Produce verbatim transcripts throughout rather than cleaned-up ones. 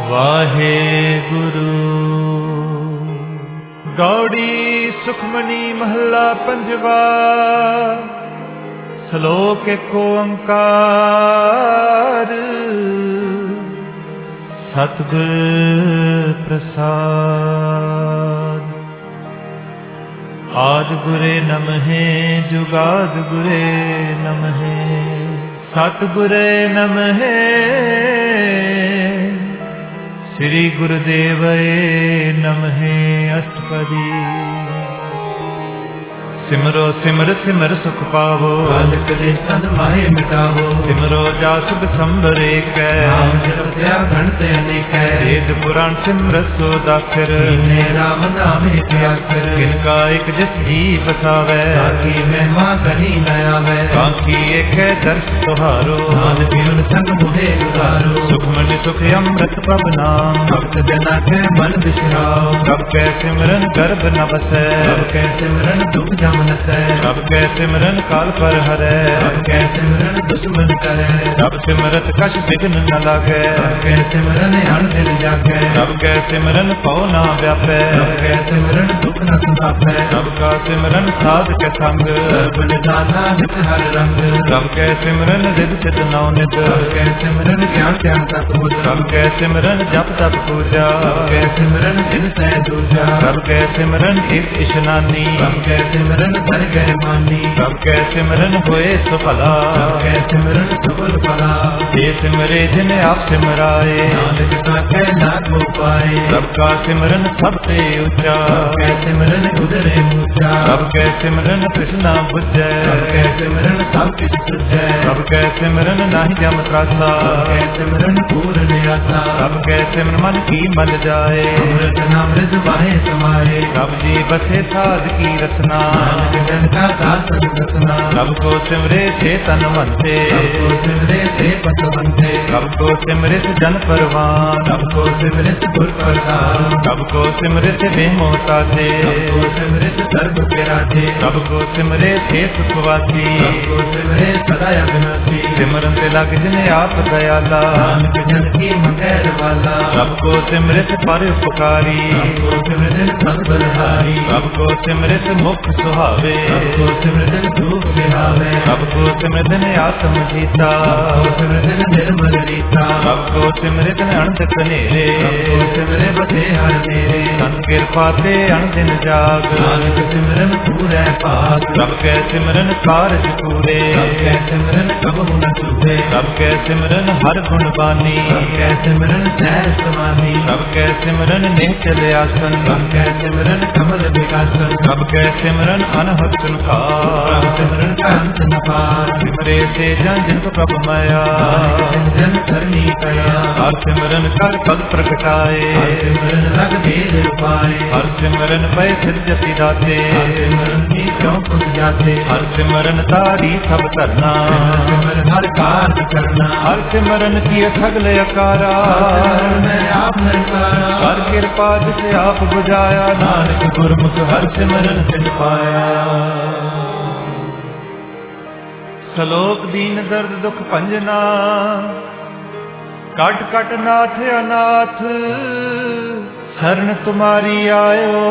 ਵਾਹਿਗੁਰੂ। ਗੌੜੀ ਸੁਖਮਨੀ ਮਹੱਲਾ ਪੰਜਵਾ। ਸ਼ਲੋਕ ਏਕ ਓੰਕਾਰ। ਸਤਿਗੁਰ ਪ੍ਰਸਾਦ। ਆਦਿ ਗੁਰੇ ਨਮਹਿ ਜੁਗਾਦ ਗੁਰੇ ਨਮਹਿ। ਸਤਿਗੁਰੇ ਨਮਹਿ ਸ੍ਰੀ ਗੁਰੁਦੇਵਏ ਨਮਹਿ। ਅਸ਼ਟਪਦੀ। ਸਿਮਰੋ ਸਿਮਰ ਸਿਮਰ ਸੁਖ ਪਾਵੋ। ਬਾਲਕ ਦੇ ਤਨ ਮਾਹੇ ਮਿਟਾਵੋ। ਸਿਮਰੋ ਜਾ ਸੁਖ ਸੰਭਰੇ ਕੈ। ਨਾਮ ਜਪਿਆ ਗਣਤ ਅਨੇਕੈ। ਵੇਦ ਪੁਰਾਣ ਸਿਮਰਤ ਸੋ ਦਾਖਰ। ਨੇ ਰਾਮ ਨਾਮੇ ਤੇ ਆਖਰ। ਕਿਨ ਕਾ ਇਕ ਜਿਸ ਜੀ ਬਸਾਵੈ। ਤਾਕੀ ਮਹਿਮਾ ਕਹੀ ਨ ਆਵੈ। ਕਾਂਖੀ ਏਕੈ ਦਰਸ ਤੁਹਾਰੋ। ਨਾਮ ਜੀਵਨ ਸੰਗ ਮੁਢੇ ਉਤਾਰੋ। ਸੁਖਮਨਿ ਸੁਖ ਅੰਮ੍ਰਿਤ ਪਵ ਨਾਮ। ਭਗਤ ਜਨਾ ਕੈ ਮਨ ਬਿਸਰਾਓ। ਸਭ ਕੈ ਸਿਮਰਨ ਗਰਭ ਨ ਬਸੈ। ਸਭ ਕੈ ਸਿਮਰਨ ਦੁਖ ਜਮ ਨਸੈ। ਸਭ ਕੈ ਸਿਮਰਨ ਕਾਲ ਪਰ ਹਰੈ। ਸਭ ਕੈ ਸਿਮਰਨ ਦੁਸ਼ਮਨ ਕਰੈ। ਸਭ ਸਿਮਰਤ ਕਛ ਬਿਘਨ ਨ ਲਾਗੈ। ਸਭ ਕੈ ਸਿਮਰਨ ਅਣ ਦਿਨ ਜਾਗੈ। ਸਭ ਕੈ ਸਿਮਰਨ ਪਉ ਨਾ ਵਿਆਪੈ। ਸਭ ਕੈ ਸਿਮਰਨ ਦੁਖ ਨ ਸੰਤਾਪੈ। ਸਭ ਕਾ ਸਿਮਰਨ ਸਾਧ ਕੇ ਸੰਗ। ਸਰਬ ਨਿਦਾਨਾ ਨਿਤ ਹਰ ਰੰਗ। ਸਭ ਕੈ ਸਿਮਰਨ ਰਿਦ ਚਿਤ ਨਉ ਨਿਤ। ਸਭ ਕੈ ਸਿਮਰਨ ਗਿਆਨ ਧਿਆਨ ਤਪ ਬੁੱਧ। ਸਭ ਕੈ ਸਿਮਰਨ ਜਪ ਤਪ ਪੂਜਾ। ਸਭ ਕੈ ਸਿਮਰਨ ਦਿਨ ਸਹਿ ਦੂਜਾ। ਸਭ ਕੈ ਸਿਮਰਨ ਇਕ ਇਸ਼ਨਾਨੀ। ਸਭ ਕੈ ਸਿਮਰਨ ਦਰ ਗਹਿ ਮਾਨੀ। ਸਭ ਕੈ ਸਿਮਰਨ ਹੋਏ ਸੁਭਲਾ। ਸਭ ਕੈ ਸਿਮਰਨ ਸੁਭਲ ਭਲਾ। ਜੇ ਸਿਮਰੇ ਜਿਨ ਆਪ ਸਿਮਰਾਏ। ਨਾਨਕ ਸਾਖੈ ਨਾਥ ਹੋ ਪਾਏ। ਸਭ ਕਾ ਸਿਮਰਨ ਸਭ ਤੇ ਉੱਚਾ। ਸਭ ਕੈ ਸਿਮਰਨ ਉਦਰੇ ਮੂਚਾ। ਸਭ ਕੈ ਸਿਮਰਨ ਕ੍ਰਿਸ਼ਨਾ ਬੁਝੈ। ਸਭ ਕੈ ਸਿਮਰਨ ਸਭ ਕਿਛ ਸੁਝੈ। ਸਭ ਕੈ ਸਿਮਰਨ ਨਾਹੀ ਜਮ ਤਰਾਸਾ। ਸਭ ਕੈ ਸਿਮਰਨ ਪੂਰਨ ਆਸਾ। ਸਭ ਕੈ ਸਿਮਰਨ ਮਨ ਕੀ ਮਨ ਜਾਏ। ਅੰਮ੍ਰਿਤ ਨਾਮ ਰਿਦ ਵਾਹੇ ਸਮਾਏ। ਸਭ ਜੀ ਬਸੇ ਸਾਧ ਕੀ ਰਸਨਾ। ਨਾਨਕ ਜਨ ਕਾ ਦਾਸ ਰਸਨਾ। ਸਭ ਕੋ ਸਿਮਰੇ ਸੇ ਤਨ ਮੰਤੇ। ਸਭ ਕੋ ਸਿਮਰੇ ਸੇ ਪਤਵੰਤੇ। ਸਭ ਕੋ ਸਿਮਰਿਤ ਜਨ ਪਰਵਾਨ। ਸਭ ਕੋ ਸਿਮਰਿਤ ਗੁਰ ਪ੍ਰਸਾਦ। ਸਭ ਕੋ ਸਿਮਰਿਤ ਬੇਮੋਤਾ ਤੇ। ਸਭ ਕੋ ਸਿਮਰਿਤ ਸਰਬ ਪਿਰਾਠੇ। ਸਭ ਕੋ ਸਿਮਰੇ ਸੇ ਸੁਖਵਾਸੀ। ਸਭ ਕੋ ਸਿਮਰੇ ਸਦਾ ਅਬਿਨਾਸੀ। ਸਿਮਰਨ ਤੇ ਲਗ ਜਿਨੇ ਆਪ ਦਇਆਲਾ। ਨਾਨਕ ਜਨ ਕੀ ਮੰਗੈ ਰਵਾਲਾ। ਸਭ ਕੋ ਸਿਮਰਿਤ ਪਰ ਉਪਕਾਰੀ। ਸਭ ਕੋ ਸਿਮਰਿਤ ਸਤ ਬਲਹਾਰੀ। ਸਭ ਕੋ ਸਿਮਰਿਤ ਮੁਖ ਸੁਹਾਵੇ। ਸਭ ਕੋ ਸਿਮਰਿਤ ਧੂਪ ਵਿਹਾਵੇ। ਸਭ ਕੋ ਸਿਮਰਿਤ ਆਤਮ ਜੀਤਾ। ਸਭ ਕੋ ਸਿਮਰਿਤ ਨਿਰਮਲ ਰੀਤਾ। ਸਭ ਕੋ ਸਿਮਰਿਤ ਅਣਦ ਕਨੇਰੇ। ਸਭ ਕੋ ਸਿਮਰੇ ਬਸੇ ਹਰ ਮੇਰੇ। ਸੰਤ ਕਿਰਪਾ ਤੇ ਅਣਦਿਨ ਜਾਗ। ਨਾਨਕ ਸਿਮਰਨ ਪੂਰੈ ਭਾਗ। ਸਭ ਕੈ ਸਿਮਰਨ ਕਾਰਜ ਪੂਰੇ। ਸਭ ਕੈ ਸਿਮਰਨ ਕਬਹੁ ਨ ਚੂਹੇ। ਸਭ ਕੈ ਸਿਮਰਨ ਹਰ ਗੁਣ ਬਾਨੀ। ਸਭ ਕੈ ਸਿਮਰਨ ਸਹਿਜ ਸਮਾਧੀ। ਸਭ ਕੈ ਸਿਮਰਨ ਨਿਹਚਲ ਆਸਨ। ਸਭ ਕੈ ਸਿਮਰਨ ਕਮਲ ਵਿਕਾਸਨ। ਸਭ ਕੈ ਸਿਮਰਨ ਅਨਹਦ ਸੰਖਾਰ। ਸਭ ਸਿਮਰਨ ਕਾ ਅੰਤ ਨ ਪਾਰ। ਸਿਮਰੇ ਸੇ ਜਨ ਜਿਨ ਕੋ ਪ੍ਰਭ ਮਾਇਆ। ਜਨ ਜਨ ਕਰਨੀ ਕਇਆ। ਹਰ ਸਿਮਰਨ ਕਰ ਪਦ ਪ੍ਰਗਟਾਏ। ਹਰ ਸਿਮਰਨ ਰਗ ਭੇਦ ਉਪਾਏ। ਹਰ ਸਿਮਰਨ ਪੈ ਸਿਧ ਜਤੀ ਦਾਤੇ। ਹਰ ਸਿਮਰਨ ਕੀ ਕਿਉ ਪੁੱਤ ਜਾਤੇ। ਹਰ ਸਿਮਰਨ ਤਾਰੀ ਸਭ ਧਰਨਾ। ਸਿਮਰਨ ਹਰ ਕਾਜ ਕਰਨਾ। ਹਰ ਸਿਮਰਨ ਕੀ ਸਗਲ ਅਕਾਰਾ। ਸਿਮਰਨ ਮੈਂ ਆਪ ਨਿਰਕਾਰਾ। ਹਰ ਕਿਰਪਾ ਜਿਸ ਆਪ ਬੁਝਾਇਆ। ਨਾਨਕ ਗੁਰਮੁਖ ਹਰ ਸਿਮਰਨ ਸਿਧ ਪਾਇਆ। ਸ਼ਲੋਕ ਦੀਨ ਦਰਦ ਦੁਖ ਭੰਜਨਾ। ਕਟ ਕਟ ਨਾਥ ਅਨਾਥ। ਸ਼ਰਨ ਤੁਮਾਰੀ ਆਇਓ।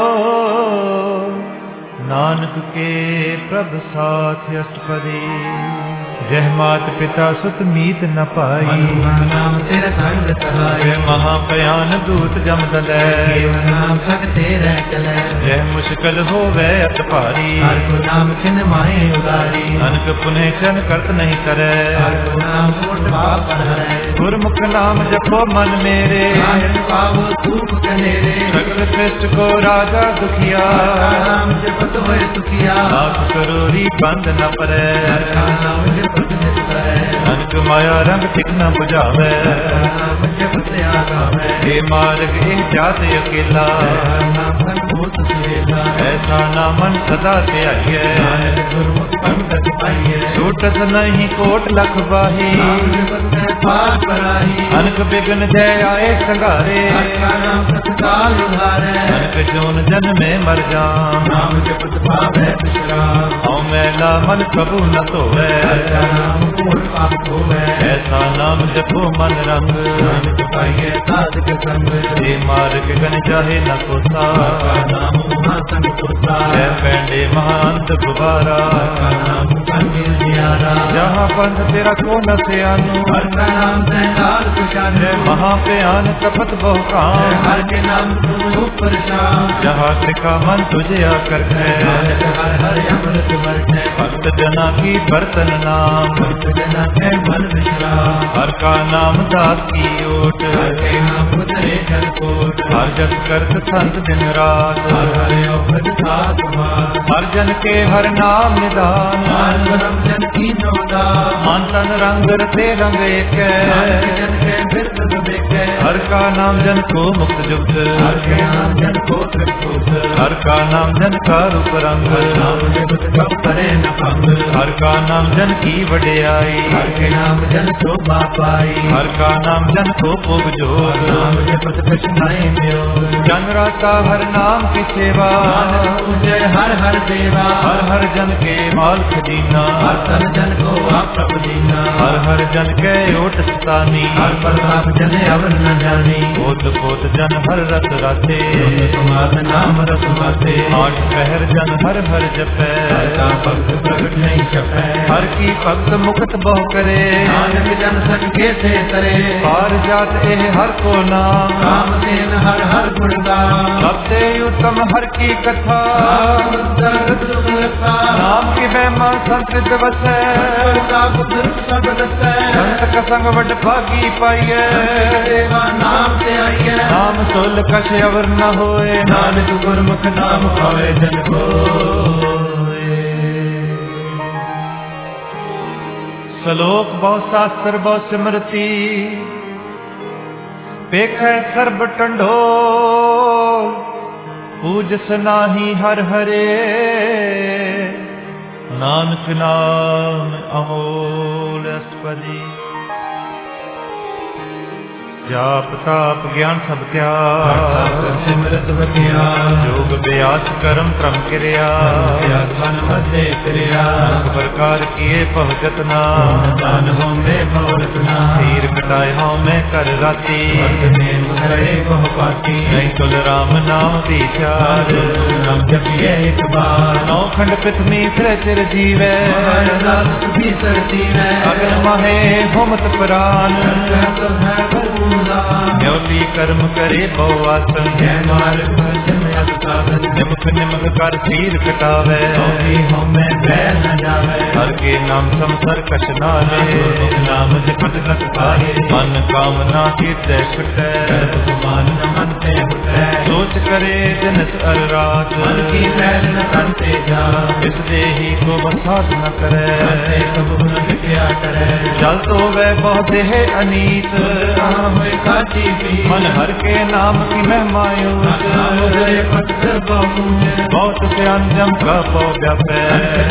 ਨਾਨਕ ਕੇ ਪ੍ਰਭ ਸਾਥ ਅਸ਼ਟਪਦੀ। ਜਹ ਮਾਤ ਪਿਤਾ ਸੁਤ ਮੀਤ ਨ ਪਾਈ। ਨਾਮ ਤੇਰਾ ਸੰਗ ਸਹਾਈ। ਜਹ ਮਹਾ ਭਿਆਨ ਦੂਤ ਜਮ ਦਲੈ। ਨਾਮ ਸਗ ਤੇਰੇ ਚਲੈ। ਜਹ ਮੁਸ਼ਕਲ ਹੋਵੇ ਅਤ ਭਾਰੀ। ਹਰ ਕੋ ਨਾਮ ਕਿਨ ਮਾਹੇ ਉਦਾਰੀ। ਨਾਨਕ ਪੁਨੇ ਚਨ ਕਰਤ ਨਹੀਂ ਕਰੈ। ਹਰ ਕੋ ਨਾਮ ਕੋਟ ਪਾਪ ਹਰੈ। ਗੁਰਮੁਖ ਨਾਮ ਜਪੋ ਮਨ ਮੇਰੇ। ਨਾਨਕ ਪਾਵੋ ਧੂਪ ਕਨੇਰੇ। ਸਗਲ ਸ੍ਰਿਸ਼ਟ ਕੋ ਰਾਜਾ ਦੁਖੀਆ। ਨਾਮ ਜਪਤ ਹੋਏ ਸੁਖੀਆ। ਆਪ ਕਰੋਰੀ ਬੰਦ ਨ ਪਰੈ। ਹਰ ਕਾ ਨਾਮ ਜਪਤ ਨਿਤ ਕਰੈ। ਨਾਨਕ ਮਾਇਆ ਰੰਗ ਟਿਕ ਨ ਬੁਝਾਵੈ। ਨਾਮ ਜਪਤ ਆਗਾਵੈ। ਇਹ ਮਾਰਗ ਇਹ ਜਾਤ ਅਕੇਲਾ। ਨਾਮ ਸੰਗ ਹੋਤ ਸੁਵੇਲਾ। ਐਸਾ ਨਾਮਨ ਸਦਾ ਧਿਆਈਐ। ਨਾਨਕ ਗੁਰਮੁਖ ਪੰਗਤ ਪਾਈਐ। ਛੂਟਤ ਨਹੀਂ ਕੋਟ ਲਖ ਬਾਹੀ। ਨਾਮ ਜਪਤ ਪਾਰ ਪਰਾਹੀ। ਅਨਕ ਬਿਗਨ ਜੈ ਆਏ ਸੰਘਾਰੇ। ਹਰ ਕਾ ਨਾਮ ਸਤਿਕਾਲ ਉਧਾਰੈ। ਅਨਕ ਜੋਨ ਜਨਮੇ ਮਰ ਜਾਮ। ਨਾਮ ਜਪਤ ਪਾਵੈ ਵਿਸ਼ਰਾਮ। ਹਉ ਮੈਲਾ ਮਨ ਪ੍ਰਭੂ ਨ ਧੋਵੈ। ਹਰ ਕਾ ਨਾਮ ਕੋਟ ਪਾਪ ਹੋਵੈ। ਐਸਾ ਨਾਮ ਜਪੋ ਮਨ ਰੰਗ। ਨਾਨਕ पाइये साधक संग ये मार्ग गन चाहे न कोसा नाम महासंग कोसा जय पैंडे महांत गुबारा नाम संगिल जियारा जहाँ पंथ तेरा को न से आनु हर का नाम सैलाल कुशान वहाँ पे आन तपत बहु काम हर के नाम तुम ऊपर शाम जहाँ त्रिका मन तुझे आकर है हर हर अमृत वर्ष भक्त जना की बर्तन नाम भक्त जना के मन विश्राम हर का नाम दास की ओट हर के नाम उतरे जलकोट हर जस करत संत दिन रात हर हर औषध सात मास हर जन के हर नाम निदान मान परम जन की नौदा मन तन रंग रते रंग एक नानक जन के बिरद बेके हर का नाम जन को मुक्त जुक्त हर के नाम जन को त्रिभुज हर का नाम जन का रूप रंग नाम जगत कब करे न भंग हर का नाम जन की वडियाई हर के नाम जन शोभा पाई हर का नाम जन को भोग जोग नाम जपत कृष्णाय म्यो जन राता हर नाम की सेवा नानक पूजे हर हर देवा हर हर जन के माल खजीना हर तन जन को आप सब दीना हर हर जन के ओट सतानी हर प्रताप जन अवर न जानी पोत पोत जन हर रत राते तुम्हार नाम रस माते आठ पहर जन हर हर जपै हर का भक्त प्रगट नहीं छपै हर की भक्त मुक्त बहु करे नानक जन संगे से तरे पार जात एह हर को नाम काम सेन हर हर गुणगान सबसे उत्तम हर की कथा नाम की महिमा संस्कृत वसै संत का संग वड भागी पाइये नाम से आइए नाम सोल कछ अवर न होए नानक गुरमुख नाम पावे जन को सलोक बहु शास्त्र बहु स्मृति पेख सर्ब टंडो पूजस नाही हर हरे नानक नाम अमोल अस्पदी जाप ताप ज्ञान सब त्याग सिमरत बतिया योग व्यास कर्म क्रम क्रिया मन मध्य क्रिया प्रकार किए पहुँचत ना दान हो में भवरतना तीर कटाए हो में कर राती बहु पाती नहीं कुल राम नाम विचार नाम जपिए एक बार नौ खंड पृथ्वी फिर चिर जीवे भी सरती है अगन महे होमत प्राण न्योती कर्म करे बहुआसन निमक निमक कर तीर कटावे हर के नाम समसर कछ नाले नाम जपत कत पाए मन कामना तीर्थ छुटे सोच करे जनस अर रात मन की मैल न करते जा इस देही को बसात न करे करे जल तो वह बहुत है अनीत मन हर के नाम की महिमायु बहुत से अंजम का पौ व्यापै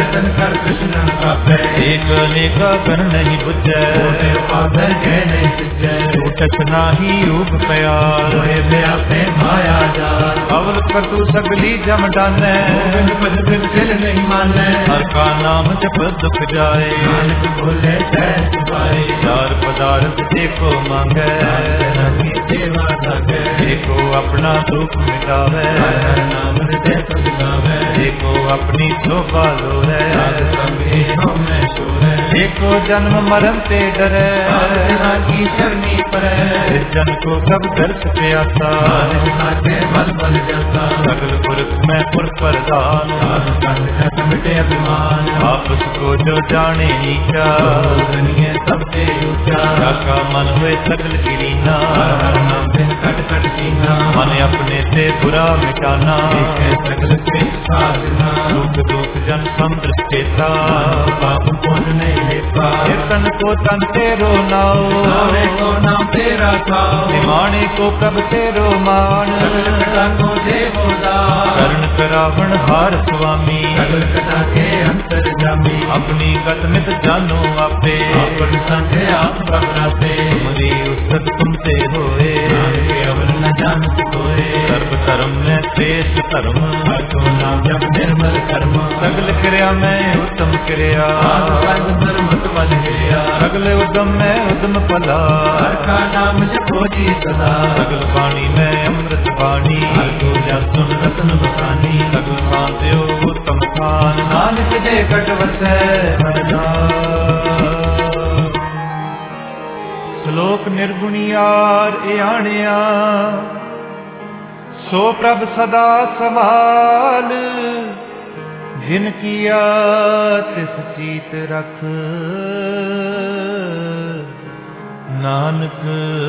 एक अनेक कर नहीं बुझै टूटत नाही ऊब प्यार अवल कर तू सगली जम डानै नहीं माने हर का नाम जप दुख जाए चार पदार्थ देखो मांगे देखो अपना दुख मिटावे देखो अपनी शोभा लो है देखो जन्म मरण से डरे की शर्मी पर इस जन को कब दर्श पे आता सगल पुरुष में पुर प्रधान अभिमान आपस को जो जाने नीचा सबसे ऊंचा का मन हुए सगल गिरीना कट कट सीना मन अपने से बुरा मिटाना सकल से साधना दुख दुख जन समदृष्टेता पाप पुण्य नहीं लेता तन को तन तेरो नाओ को नाम तेरा खाओ निमाणे को प्रभ तेरो मान को देवो कर्ण करावण हार स्वामी सकल कथा के अंतर जामी अपनी गत मित जानो आपे अपन संग आप प्रभुराते तुमरी उस्तत तुमसे होए अवल न जान कोए सर्व धर्म में श्रेष्ठ धर्म, हर को नाम जप निर्मल कर्म, सगल क्रिया में उत्तम क्रिया, मत बल क्रिया, सगल उद्यम में उद्यम फला, हर का नाम जपो जी सदा, सगल वाणी में अमृत वाणी, हर को जप सुन रतन बसानी, सगल शांतियो उत्तम स्थान, नानक दे कट वसै हर नाम। श्लोक निर्गुणियार आणिया, सो प्रभ सदा संभाल, जिन किया तिस चीत रख, नानक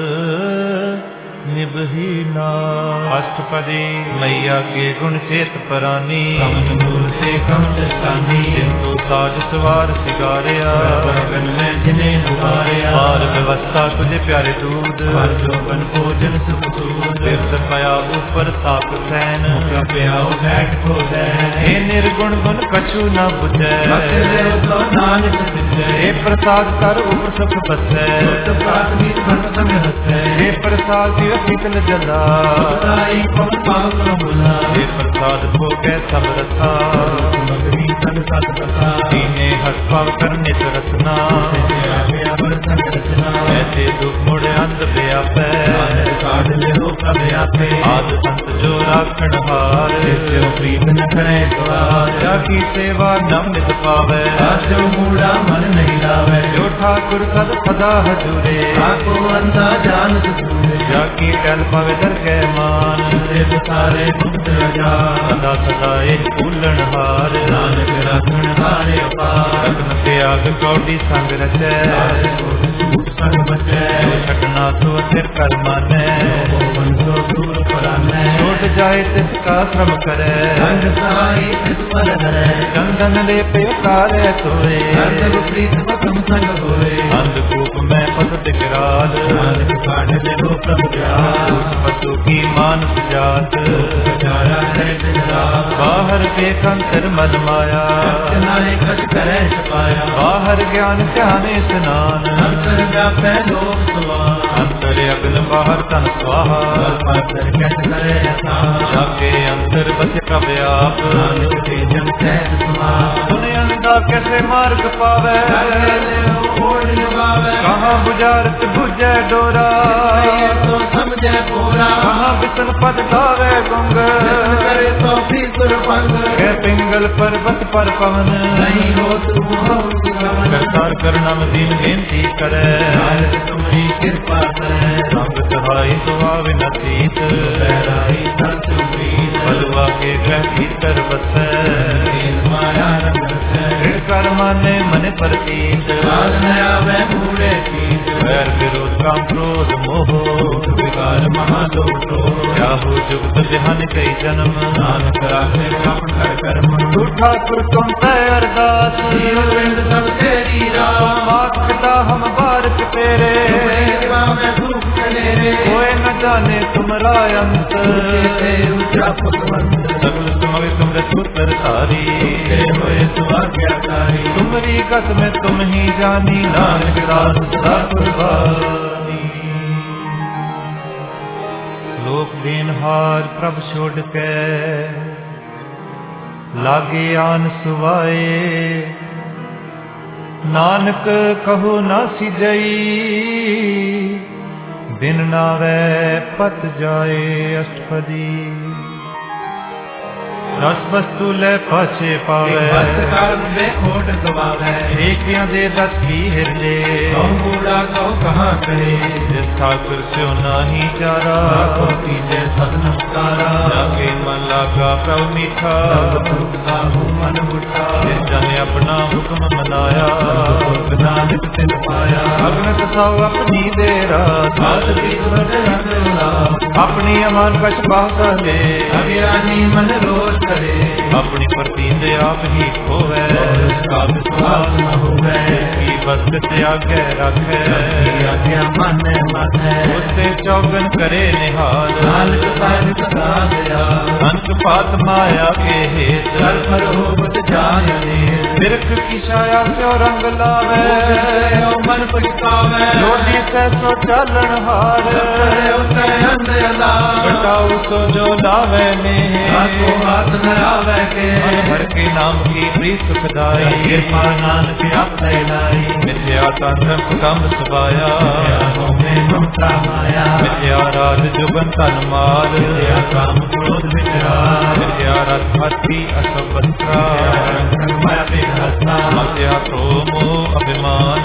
निभही नाम। अष्टपदी मैया के गुण चेत परानी, कमल मूल से कमल स्थानी, जिनको साज सवार सिगारिया, गगन में जिन्हें उबारिया, पार व्यवस्था तुझे प्यारे दूध, हर जोबन भोजन सुख सूद, तीर्थ पया ऊपर साप सैन, प्याओ बैठ को हे निर्गुण गुण कछु न बुझै, तो नानक सिद्धै, हे प्रसाद कर उपर सुख बसै, प्राथमिक धर्म संग हसै, हे प्रसाद दियो शीतल जला, बताई पवन पावन बुला, हे प्रसाद भोगे सब रसा, मगरी संग सत कथा, दीने हस पाव करने रसना, ऐसे दुख मुड़े अंत व्यापै, काढ़ ले हो प्रभ आपे, आद संत जो राखण हार, जो प्रीत न करे द्वार, जाकी सेवा नम नित पावै, जो मूढ़ा मन नहीं लावे, जो ठाकुर सद सदा हजूरे, आपको अंधा जान सूरे, जाकी टल पवे दर के मान, सारे गुप्त राजा, सदा सदा एक भूलन हार, नानक राखण हारे अपार, रत्न त्याग कौड़ी संग रचै, संग बचै, छटना तो सिर कर मानै, बंसो दूर परानै, छोट जाए तिसका श्रम करे, संग सहाई तिस पर हरै, चंदन ले पे उतारे सोए, सर्व प्रीत पतम संग होए, अंधकूप में पत दिगराज, नानक काढ़ ले हो प्रभ जात, पशु की मानस जात, बेचारा है बिगड़ा, बाहर के कंतर मद माया, नाय कछ करे छपाया, बाहर ज्ञान ध्याने स्नान, अंतर व्यापै लोक सुवान, अंतर अग्न बाहर तन स्वाहा, पात्र कैस करे अथा, जाके अंतर बस का व्याप, नानक के जन सहज समाप, सुने अंधा कैसे मार्ग पावे, कहाँ बुझारत बुझे डोरा, तो समझे पूरा, कहाँ बिसन पद गावे गुंग, करे तो भी सुरभंग, के पिंगल पर्वत पर पवन, नहीं हो तू करतार करनम दीन बेनती करे, तुम्हारी कृपा करे, संग सहाय सुहावे नतीत, बलुआ के ग्रह भीतर बसै, माया रंग कर माने मन प्रतीत, पूरे वैर विरोध काम क्रोध मोह, विकार महादोषो, क्या हो जुगत जहान कई जन्म, नानक राखे प्राण कर कर्म, झूठा पुर तुम तय अरदास, जीवपिंड सब तेरी राम, मात पिता हम बारक तेरे, कोई न जाने तुम्हारा अंत, सगल तुम्हारे तुम रसूतर सारी, तुम्हारी कस में तुम ही जानी, नानक दास सदा कुर्बानी। लोक देनहार प्रभ छोड़ के, लागे आन सुवाए, नानक कहो ना सिजई, बिन नावे पत जाए अष्टपदी, रस वस्तु ले पाछे पावे, खोट गवावे, एक दे दस की हृदय, कौ बूढ़ा कौ कहाँ करे, जिस ठाकुर से नाही चारा, कीजे सद नमस्कारा, जाके मन लागा प्रभु मीठा, मन उठा, जिस जन अपना हुक्म मनाया, नानक तिन पाया, अग्न कसाओ अपनी देरा, अपनी अमान कछ बासा ले, अज्ञानी मन रोज करे, अपनी प्रतीत आप ही खोवे, न होवे, की बस त्यागे रखे, आज्ञा मन मन ਜਾਣੈ ਉਸੇ ਚੌਗਨ ਕਰੇ ਨਿਹਾਲ ਨਾਨਕ ਸਾਹਿਬ ਸਦਾ ਦਇਆ ਅੰਤ ਪਾਤ ਮਾਇਆ ਕੇ ਹੇਤ ਕਰ ਪਰੋਪਤ ਜਾਣੈ ਬਿਰਖ ਕੀ ਛਾਇਆ ਸਿਓ ਰੰਗ ਲਾਵੇ ਮਨ ਪਛਤਾਵੇ ਲੋਢੀ ਸੈ ਸੋ ਚਾਲਣ ਹਾਰ ਉਤੈ ਅੰਧ ਅਲਾ ਬਟਾਉ ਸੋ ਜੋ ਲਾਵੇ ਨੇ ਆਕੋ ਹਾਥ ਨ ਆਵੇ ਕੇ ਮਨ ਭਰ ਕੇ ਨਾਮ ਕੀ ਪ੍ਰੀਤ ਸੁਖਦਾਈ ਕਿਰਪਾ ਨਾਨਕ ਆਪੇ ਲਾਈ ਮਿਥਿਆ ਤਨ ਕੰਮ ਸਵਾਇਆ ਹੋਮੇ ਮਮਤਾ ਮਾਇਆ ਮਿਥਿਆ ਰਾਜ ਜੁਗਨ ਤਨ ਮਾਲ ਮਿਥਿਆ ਕਾਮ ਕ੍ਰੋਧ ਵਿਚਾਰ ਮਿਥਿਆ ਰਥ ਹਾਥੀ ਅਸਵਸਤਰਾ ਮਾਇਆ ਬਿਹਸਾ ਮਿਥਿਆ ਕ੍ਰੋਮੋ ਅਭਿਮਾਨ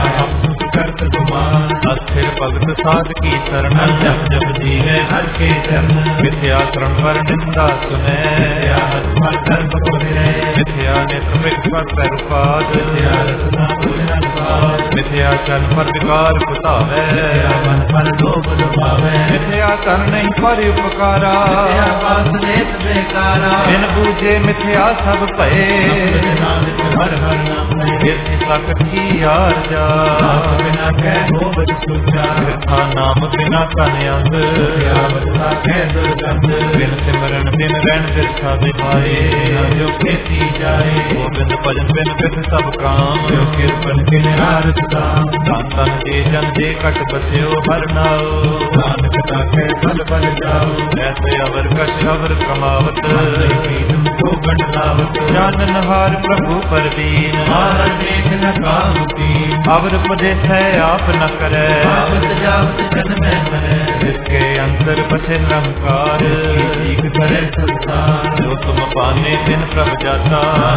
ਕਰਤ ਗੁਮਾਨ ਅਸਥਿਰ ਭਗਤ ਸਾਧ ਕੀ ਸਰਣ ਜਪ ਜਪ ਜੀਵੇ ਹਰ ਕੇ ਚਰਨ ਮਿਥਿਆ ਸ਼ਰਣ ਵਰ ਨਿੰਦਾ ਸੁਨੈ ਮਿਥਿਆ ਹਤਮਾ ਧਰਮ ਕੋ ਮਿਲੇ ਮਿਥਿਆ ਨੇਤਰ ਵਿਖਪਤ ਪੈਰੁਪਾਦ ਮਿਥਿਆ ਰਸਨਾ ਪੂਜਨ ਪਾਦ ਮਿਥਿਆ ਚਰਨ ਪਰ ਵਿਕਾਰ ਕੁਤਾਵੇ ਮਿਥਿਆ ਮਨ ਪਰ ਲੋਭ ਲੁਭਾਵੇ ਮਿਥਿਆ ਕਰ ਨਹੀਂ ਪਰ ਉਪਕਾਰਾ ਮਿਥਿਆ ਪਾਸ ਨੇਤ ਬੇਕਾਰਾ ਬਿਨ ਬੂਝੇ ਮਿਥਿਆ ਸਭ ਭਏ ਨਾਨਕ ਹਰ ਹਰ ਨਾਮ ਲੈ ਇਤਿ ਸਕਤ ਕੀ ਯਾਰ ਜਾ ਬਿਨਾ ਕਹਿ ਹੋਵਤ ਸੁਚਾ ਬਿਰਥਾ ਨਾਮ ਬਿਨਾ ਕਨ ਅੰਗ ਮਿਥਿਆ ਵਸਾ ਕਹਿ ਦੁਰਗੰਧ ਬਿਨ ਸਿਮਰਨ ਬਿਨ ਰਹਿਣ ਬਿਰਥਾ ਵਿਭਾਏ ਜੋ ਖੇਤੀ ਜਾਏ ਗੋਬਿੰਦ ਭਜਨ ਬਿਨ ਬਿਨ ਸਭ ਕਾਮ ਜੋ ਕਿਰਪਨ ਕੇ ਨਿਹਾਰ ਸਦਾ ਧਨ ਧਨ ਜੇ ਜਨ ਜੇ ਕਟ ਬਸਿਓ ਹਰ ਨਾਉ ਨਾਨਕ ਤਾਕੇ ਫਲ ਫਲ ਜਾਓ ਐਸੇ ਅਵਰ ਕਛ ਅਵਰ ਕਮਾਵਤ ਕੀਰਤਨ ਕੋ ਗੰਢ ਲਾਵਤ ਜਾਨਨ ਹਾਰ ਪ੍ਰਭੂ ਪਰਦੀਨ ਮਾਰ ਦੇਖ ਨ ਕਾਮਤੀ ਅਵਰ ਉਪਦੇਸੈ ਆਪ ਨ ਕਰੈ ਆਵਤ ਜਾਵਤ ਜਨ ਮੈਂ ਮਰੈ ਜਿਸਕੇ ਅੰਤਰ ਬਸੇ ਨਿਰੰਕਾਰ ਠੀਕ ਕਰੇ ਸੰਸਾਰ ਜੋ ਤੁਮ ਪਾਨੇ ਤਿਨ ਪ੍ਰਭ ਜਾਤਾ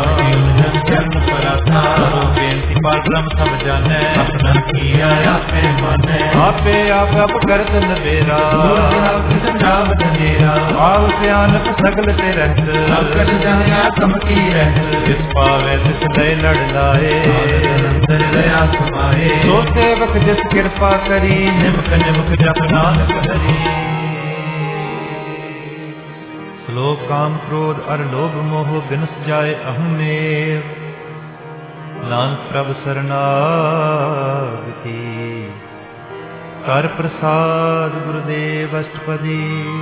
ਜਨ ਚਰਨ ਪਰਾਤਾ ਕਰੋ ਬੇਨਤੀ ਪਰ ਬ੍ਰਹਮ ਸਭ ਜਾਣੈ ਆਪਣਾ ਕੀਆ ਆਪੇ ਮਾਨੈ ਆਪੇ ਆਪ ਆਪ ਕਰਤ ਨਵੇਰਾ ਸਮਝਾਵਤ ਨੇਰਾ ਆਪ ਸਿਆਨਕ ਸਗਲ ਤੇ ਰਹਿਤ ਅਕਲ ਜਾਣਿਆ ਕਮ ਕੀ ਰਹਿ ਜਿਸ ਪਾਵੇ ਤਿਸ ਲੈ ਲੜ ਲਾਏ ਅੰਦਰ ਦਇਆ ਸਮਾਏ ਸੋ ਸੇਵਕ ਜਿਸ ਕਿਰਪਾ ਕਰੀ ਨਿਮਕ ਨਿਮਕ ਜਪ ਨਾਨਕ ਹਰੀ ਸ਼ਲੋਕ ਕਾਮ ਕ੍ਰੋਧ ਅਰ ਲੋਭ ਮੋਹ ਬਿਨਸ ਜਾਏ ਅਹਮੇਵ ਨਾਨਕ ਪ੍ਰਭ ਸਰਨਾਗਤੀ ਕਰ ਪ੍ਰਸਾਦ ਗੁਰਦੇਵ ਅਸ਼ਟਪਦੀ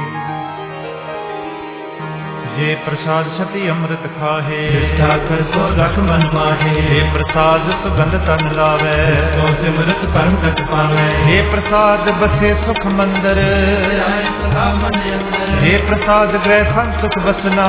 ਜੇ ਪ੍ਰਸਾਦ ਛਤੀ ਅੰਮ੍ਰਿਤ ਖਾਹੇ ਨਿਸ਼ਠਾ ਕਰ ਸੋ ਰਖ ਮਨ ਮਾਹੇ ਜੇ ਪ੍ਰਸਾਦ ਸੁਗੰਧ ਤਨ ਲਾਵੇ ਸੋ ਸਿਮਰਤ ਪਰਮ ਤਤ ਪਾਵੇ ਜੇ ਪ੍ਰਸਾਦ ਬਸੇ ਸੁਖ ਮੰਦਰ ਆਏ ਸਦਾ ਮਨ ਅੰਦਰ ਜੇ ਪ੍ਰਸਾਦ ਗ੍ਰਹਿ ਸੰਤ ਸੁਖ ਬਸਨਾ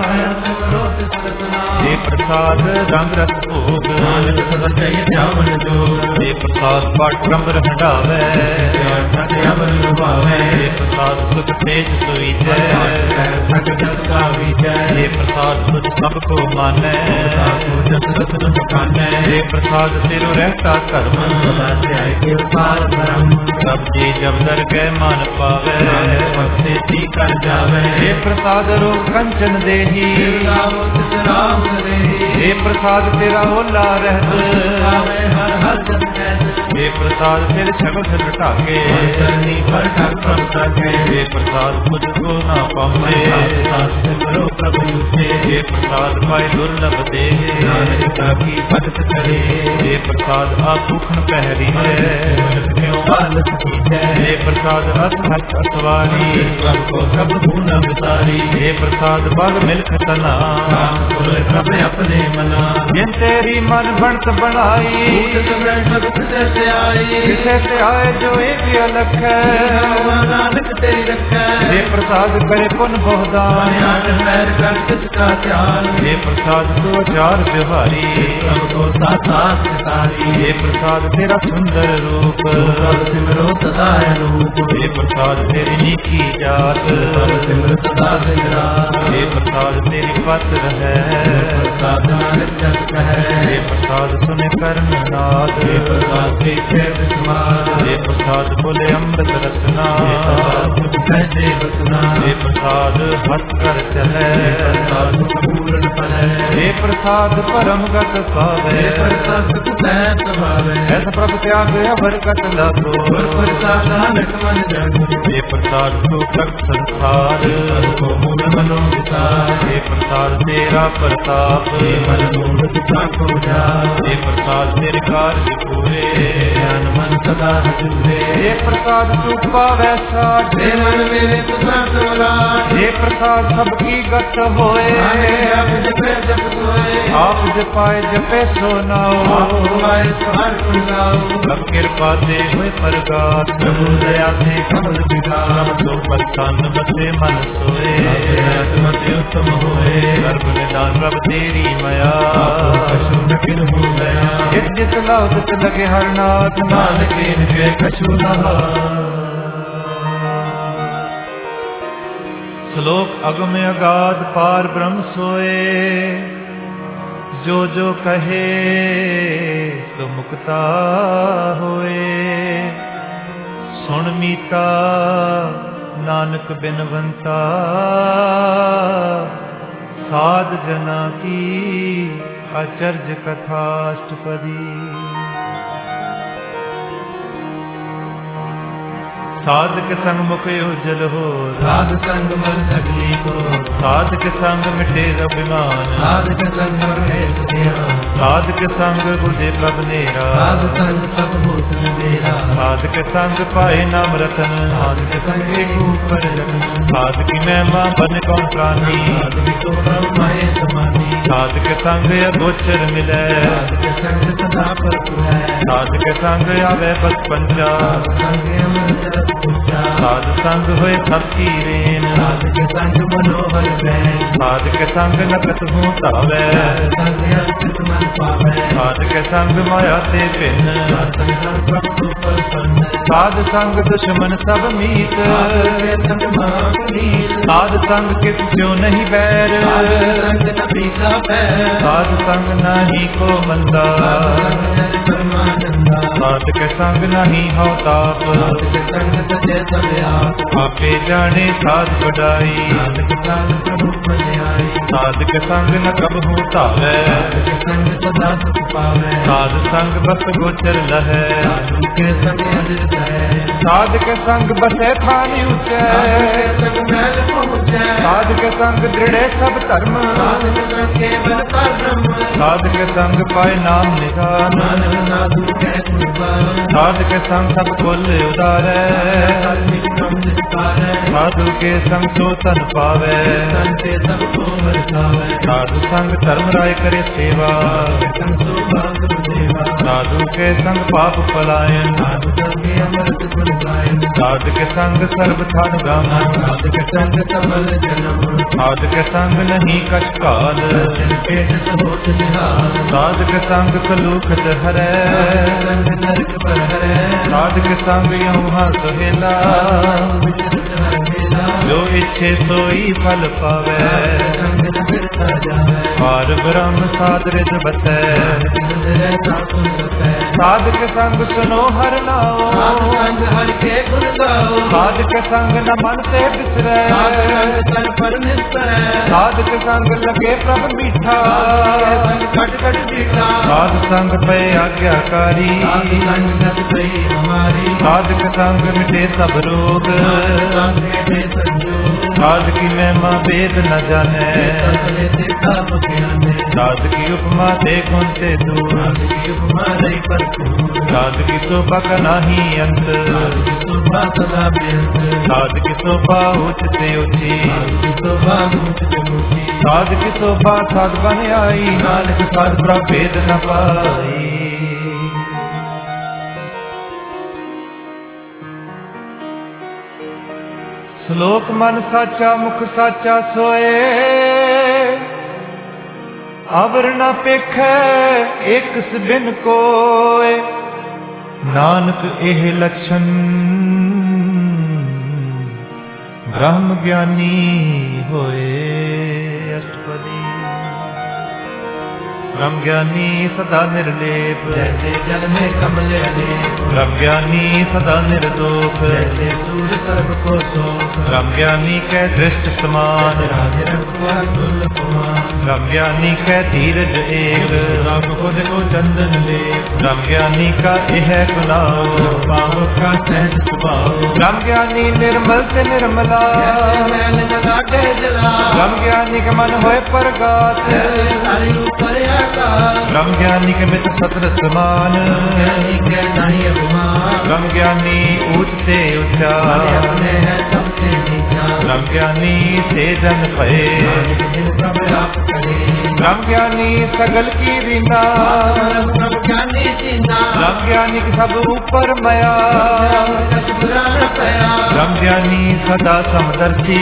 ਜੇ ਪ੍ਰਸਾਦ ਰੰਗ ਰਸ ਭੋਗ ਨਾਨਕ ਸਦਾ ਜੈ ਜਾਵਨ ਜੋ ਜੇ ਪ੍ਰਸਾਦ ਪਾਠ ਬ੍ਰਹਮ ਹੰਡਾਵੇ ਸਤਿ ਅਮਰ ਲੁਭਾਵੇ ਜੇ ਪ੍ਰਸਾਦ ਸੁਖ ਤੇਜ ਸੁਈਜੈ ਸਤ ਜਸ ਕਾ ਵਿਜੈ ਜੇ ਪ੍ਰਸਾਦ ਸੁਖ ਸਭ ਕੋ ਮਾਨੈ ਕੋ ਜਸ ਰਤਨ ਦੁਕਾਨੈ ਜੇ ਪ੍ਰਸਾਦ ਸਿਰੁ ਰਹਿਤਾ ਧਰਮ ਸਦਾ ਧਿਆਇ ਕੇ ਪਾਰ ਬ੍ਰਹਮ ਸਭ ਜੀ ਜਬ ਦਰ ਗਏ ਮਨ ਪਾਵੇ ਭਗਤੇ ਤੀ ਕਰ ਜਾਵੇ ਜੇ ਪ੍ਰਸਾਦ ਰੂਪ ਕੰਚਨ ਦੇਹੀ ਰਾਮ ਰਾਮ ਦੇਹੀ ਜੇ ਪ੍ਰਸਾਦ ਤੇਰਾ ਹੋਲਾ ਰਹਿਤ ਆਵੇ ਹਰ ਹਰ ਜਨ ਕਹਿ ਜੇ ਪ੍ਰਸਾਦ ਫਿਰ ਛਗਲ ਛਟ ਢਾਕੇ ਕਰਨੀ ਪਰ ਠਾਕ ਪ੍ਰਸਾਦੇ ਜੇ ਪ੍ਰਸਾਦ ਖੁਦ ਕੋ ਨਾ ਪਾਵੇ ਸਾਥ ਕਰੋ ਪ੍ਰਭੂ ਉਤੇ ਜੇ ਪ੍ਰਸਾਦ ਪਾਏ ਦੁਰਲਭ ਦੇ ਨਾਨਕ ਕਾ ਕੀ ਭਗਤ ਕਰੇ ਜੇ ਪ੍ਰਸਾਦ ਆਪ ਭੁਖਣ ਪਹਿਰੀ ਹੈ ਕਿਉ ਬਾਲਕ ਕੀਜੈ ਜੇ ਪ੍ਰਸਾਦ ਅਸ ਹੱਥ ਅਸਵਾਰੀ ਪ੍ਰਭ ਕੋ ਸਭ ਗੁਣ ਵਿਸਾਰੀ ਜੇ ਪ੍ਰਸਾਦ ਬਲ ਮਿਲਖ ਤਨਾ ਰਾਮ ਕੁਲ ਪ੍ਰਭ ਆਪਣੇ ਮਨਾ ਜਿਨ ਤੇਰੀ ਮਨ ਬਣਤ ਬਣਾਈ ਭੂਤ ਸਮੈ ਭਗਤ ਤੇ ਆਈ ਜਿਸੇ ਤੇ ਆਏ ਜੋ ਇੱਕ ਅਲਖ ਹੈ ਨਾਨਕ ਤੇਰੀ ਰੱਖੈ ਜੇ ਪ੍ਰਸਾਦ ਕਰੇ ਪੁਨ ਬਹੁਦਾਨ ਆਠ ਪੈਰ ਕਰ ਤਿਸ ਕਾ ਧਿਆਨ ਜੇ ਪ੍ਰਸਾਦ ਤੋ ਚਾਰ ਵਿਹਾਰੀ ਪ੍ਰਭ ਕੋ ਸਾਥ ਸਾਰੀ ਜੇ ਪ੍ਰਸਾਦ ਤੇਰਾ ਸੁੰਦਰ ਰੂਪ ਪ੍ਰਭ ਸਿਮਰੋ ਸਦਾ ਅਨੂਪ ਜੇ ਪ੍ਰਸਾਦ ਤੇਰੀ ਨੀਕੀ ਜਾਤ ਪ੍ਰਭ ਸਿਮਰ ਸਦਾ ਸਿਮਰਾ ਜੇ ਪ੍ਰਸਾਦ ਤੇਰੀ ਪਤ ਰਹੈ ਪ੍ਰਸਾਦ ਨਾਨਕ ਜਸ ਕਹੈ ਜੇ ਪ੍ਰਸਾਦ ਸੁਨੇ ਕਰਨ ਨਾਦ ਜੇ ਪ੍ਰਸਾਦ ਕੇ ਖੇਤ ਸਮਾਦ ਜੇ ਪ੍ਰਸਾਦ ਬੋਲੇ ਅੰਮ੍ਰਿਤ ਰਸਨਾ ਜੇ ਪ੍ਰਸਾਦ सहजे बसना। हे प्रसाद हट कर चलै, प्रसाद पूर्ण फलै। हे प्रसाद परम गत पावै, प्रसाद सैत भावै। ऐसा प्रभ त्याग अवर कट लागो, प्रसाद नट मन जागो। हे प्रसाद तू प्रगट संसार, को मूल मनो विचार। हे प्रसाद तेरा प्रताप, मन मूल पिता को जा। हे प्रसाद तेरे कार्य पूरे, ज्ञान मन सदा हजूरे। हे प्रसाद तू पावै साध, हे मन मेरे तुझा तोराज। हे प्रसाद सबकी गत होए, आप जपे जप सोए। आप जपाए जपे सो नाओ, आप हुआए सो हर गुण गाओ। सब कृपा दे हुए प्रगात, प्रभु दया से कमल विकार। तो प्रसन्न बसे मन सोए, मति उत्तम होए। गर्भ निदान प्रभ तेरी मया, कछु न किन्हु दया। जित जित लाउत लगे हर नाथ, नानक इनके कछु न हाथ। श्लोक अगम अगाध पार ब्रह्म सोए, जो जो कहे सो मुक्ता होए। सुन मीता नानक बिनवंता, साध जना की आचर्य कथाष्टपदी। साधक संग मुख उज्जल हो, साध संग मन सगली को। साधक संग मिटे अभिमान, साधक संग रहे ध्यान। साधक संग बुझे प्रभ नेरा, साध संग सब भूषण मेरा। साधक संग पाए नाम रतन, साधक संग एक ऊपर लगन। साधक महिमा बन कौन प्राणी, साधक तो ब्रह्माए समाधि। साधक संग अगोचर मिलै, साधक संग सदा पर पुरै। साधक संग आवे बस पंचा, संग अमर साध संग होए सबकी रेन, साधक संग मनोहर बैन। साधक संग नकत हूँ तावै, संग अंकित मन पावै। साधक संग माया से भिन्न, साध संग दुश्मन सब मीत। साध संग किस जो नहीं बैर, साध संग नहीं को मंदा। साधक संग नहीं हो ताप, आपे जाने साध बढ़ाई। साधक संग न कब हूँ तावै, साध संग बस गोचर लहै। साधक संग बसे थानी ऊंचे, साधक संग दृढ़े सब धर्म। साधक संग पाए नाम निधान, साधक संग सब कुल उदारै। साधु के संग तो तन पावै, साधु संग धर्म राय करे सेवा। साधु के संग पाप पलायन, साधक संग सर्व धन गामन। साधक संग नहीं कछ काल, साधक संग कलुखत हरै। साधक संग यमुहा सुहेला, जो इच्छे सोई फल पावै। पार ब्रह्म साध रिद बसै, साधक संग सुनो हर नाओ। साधक संग न मन से बिसरै, साधक संग लगे प्रभ मीठा। साध संग पे आज्ञाकारी, साधक संग मिटे सब रोग। साध की महिमा वेद न जाने, साध की उपमा दे गुण से दूर। साध की शोभा का नाही अंत, साध की शोभा उच्च से ऊंची। साध की शोभा साध बन आई, नानक साध प्रभ भेद न पाई। श्लोक मन साचा मुख साचा सोए, अवर न पेखै एक बिन कोय। नानक एह लक्षण ब्रह्म ज्ञानी होए। अष्टपदी। ब्रह्म ज्ञानी सदा निर्लेप जैसे जल में कमल अनेक ब्रह्म ज्ञानी सदा निर्दोष जैसे सूर्य सर्व को सोख ब्रह्म ज्ञानी कै दृष्ट समान ब्रह्म ज्ञानी कै धीरज एक खुद को चंदन ले ब्रह्म ज्ञानी का यह गुनाह पाव का सहज स्वभाव ब्रह्म ज्ञानी निर्मल से निर्मला मैल जला के जला ब्रह्म ज्ञानी के मन होए परगात सारी ऊपर आकाश ब्रह्म ज्ञानी के मित्र सत्र समान ज्ञानी के नहीं अभिमान ब्रह्म ज्ञानी ऊंच से ऊंचा अपने है सबसे नीचा ब्रह्म ज्ञानी से जन भये सब आप करे ब्रह्म ज्ञानी सगल की रीना ब्रह्म ज्ञानी सीना ब्रह्म ज्ञानी के सब ऊपर मया ब्रह्म ज्ञानी सदा समदर्शी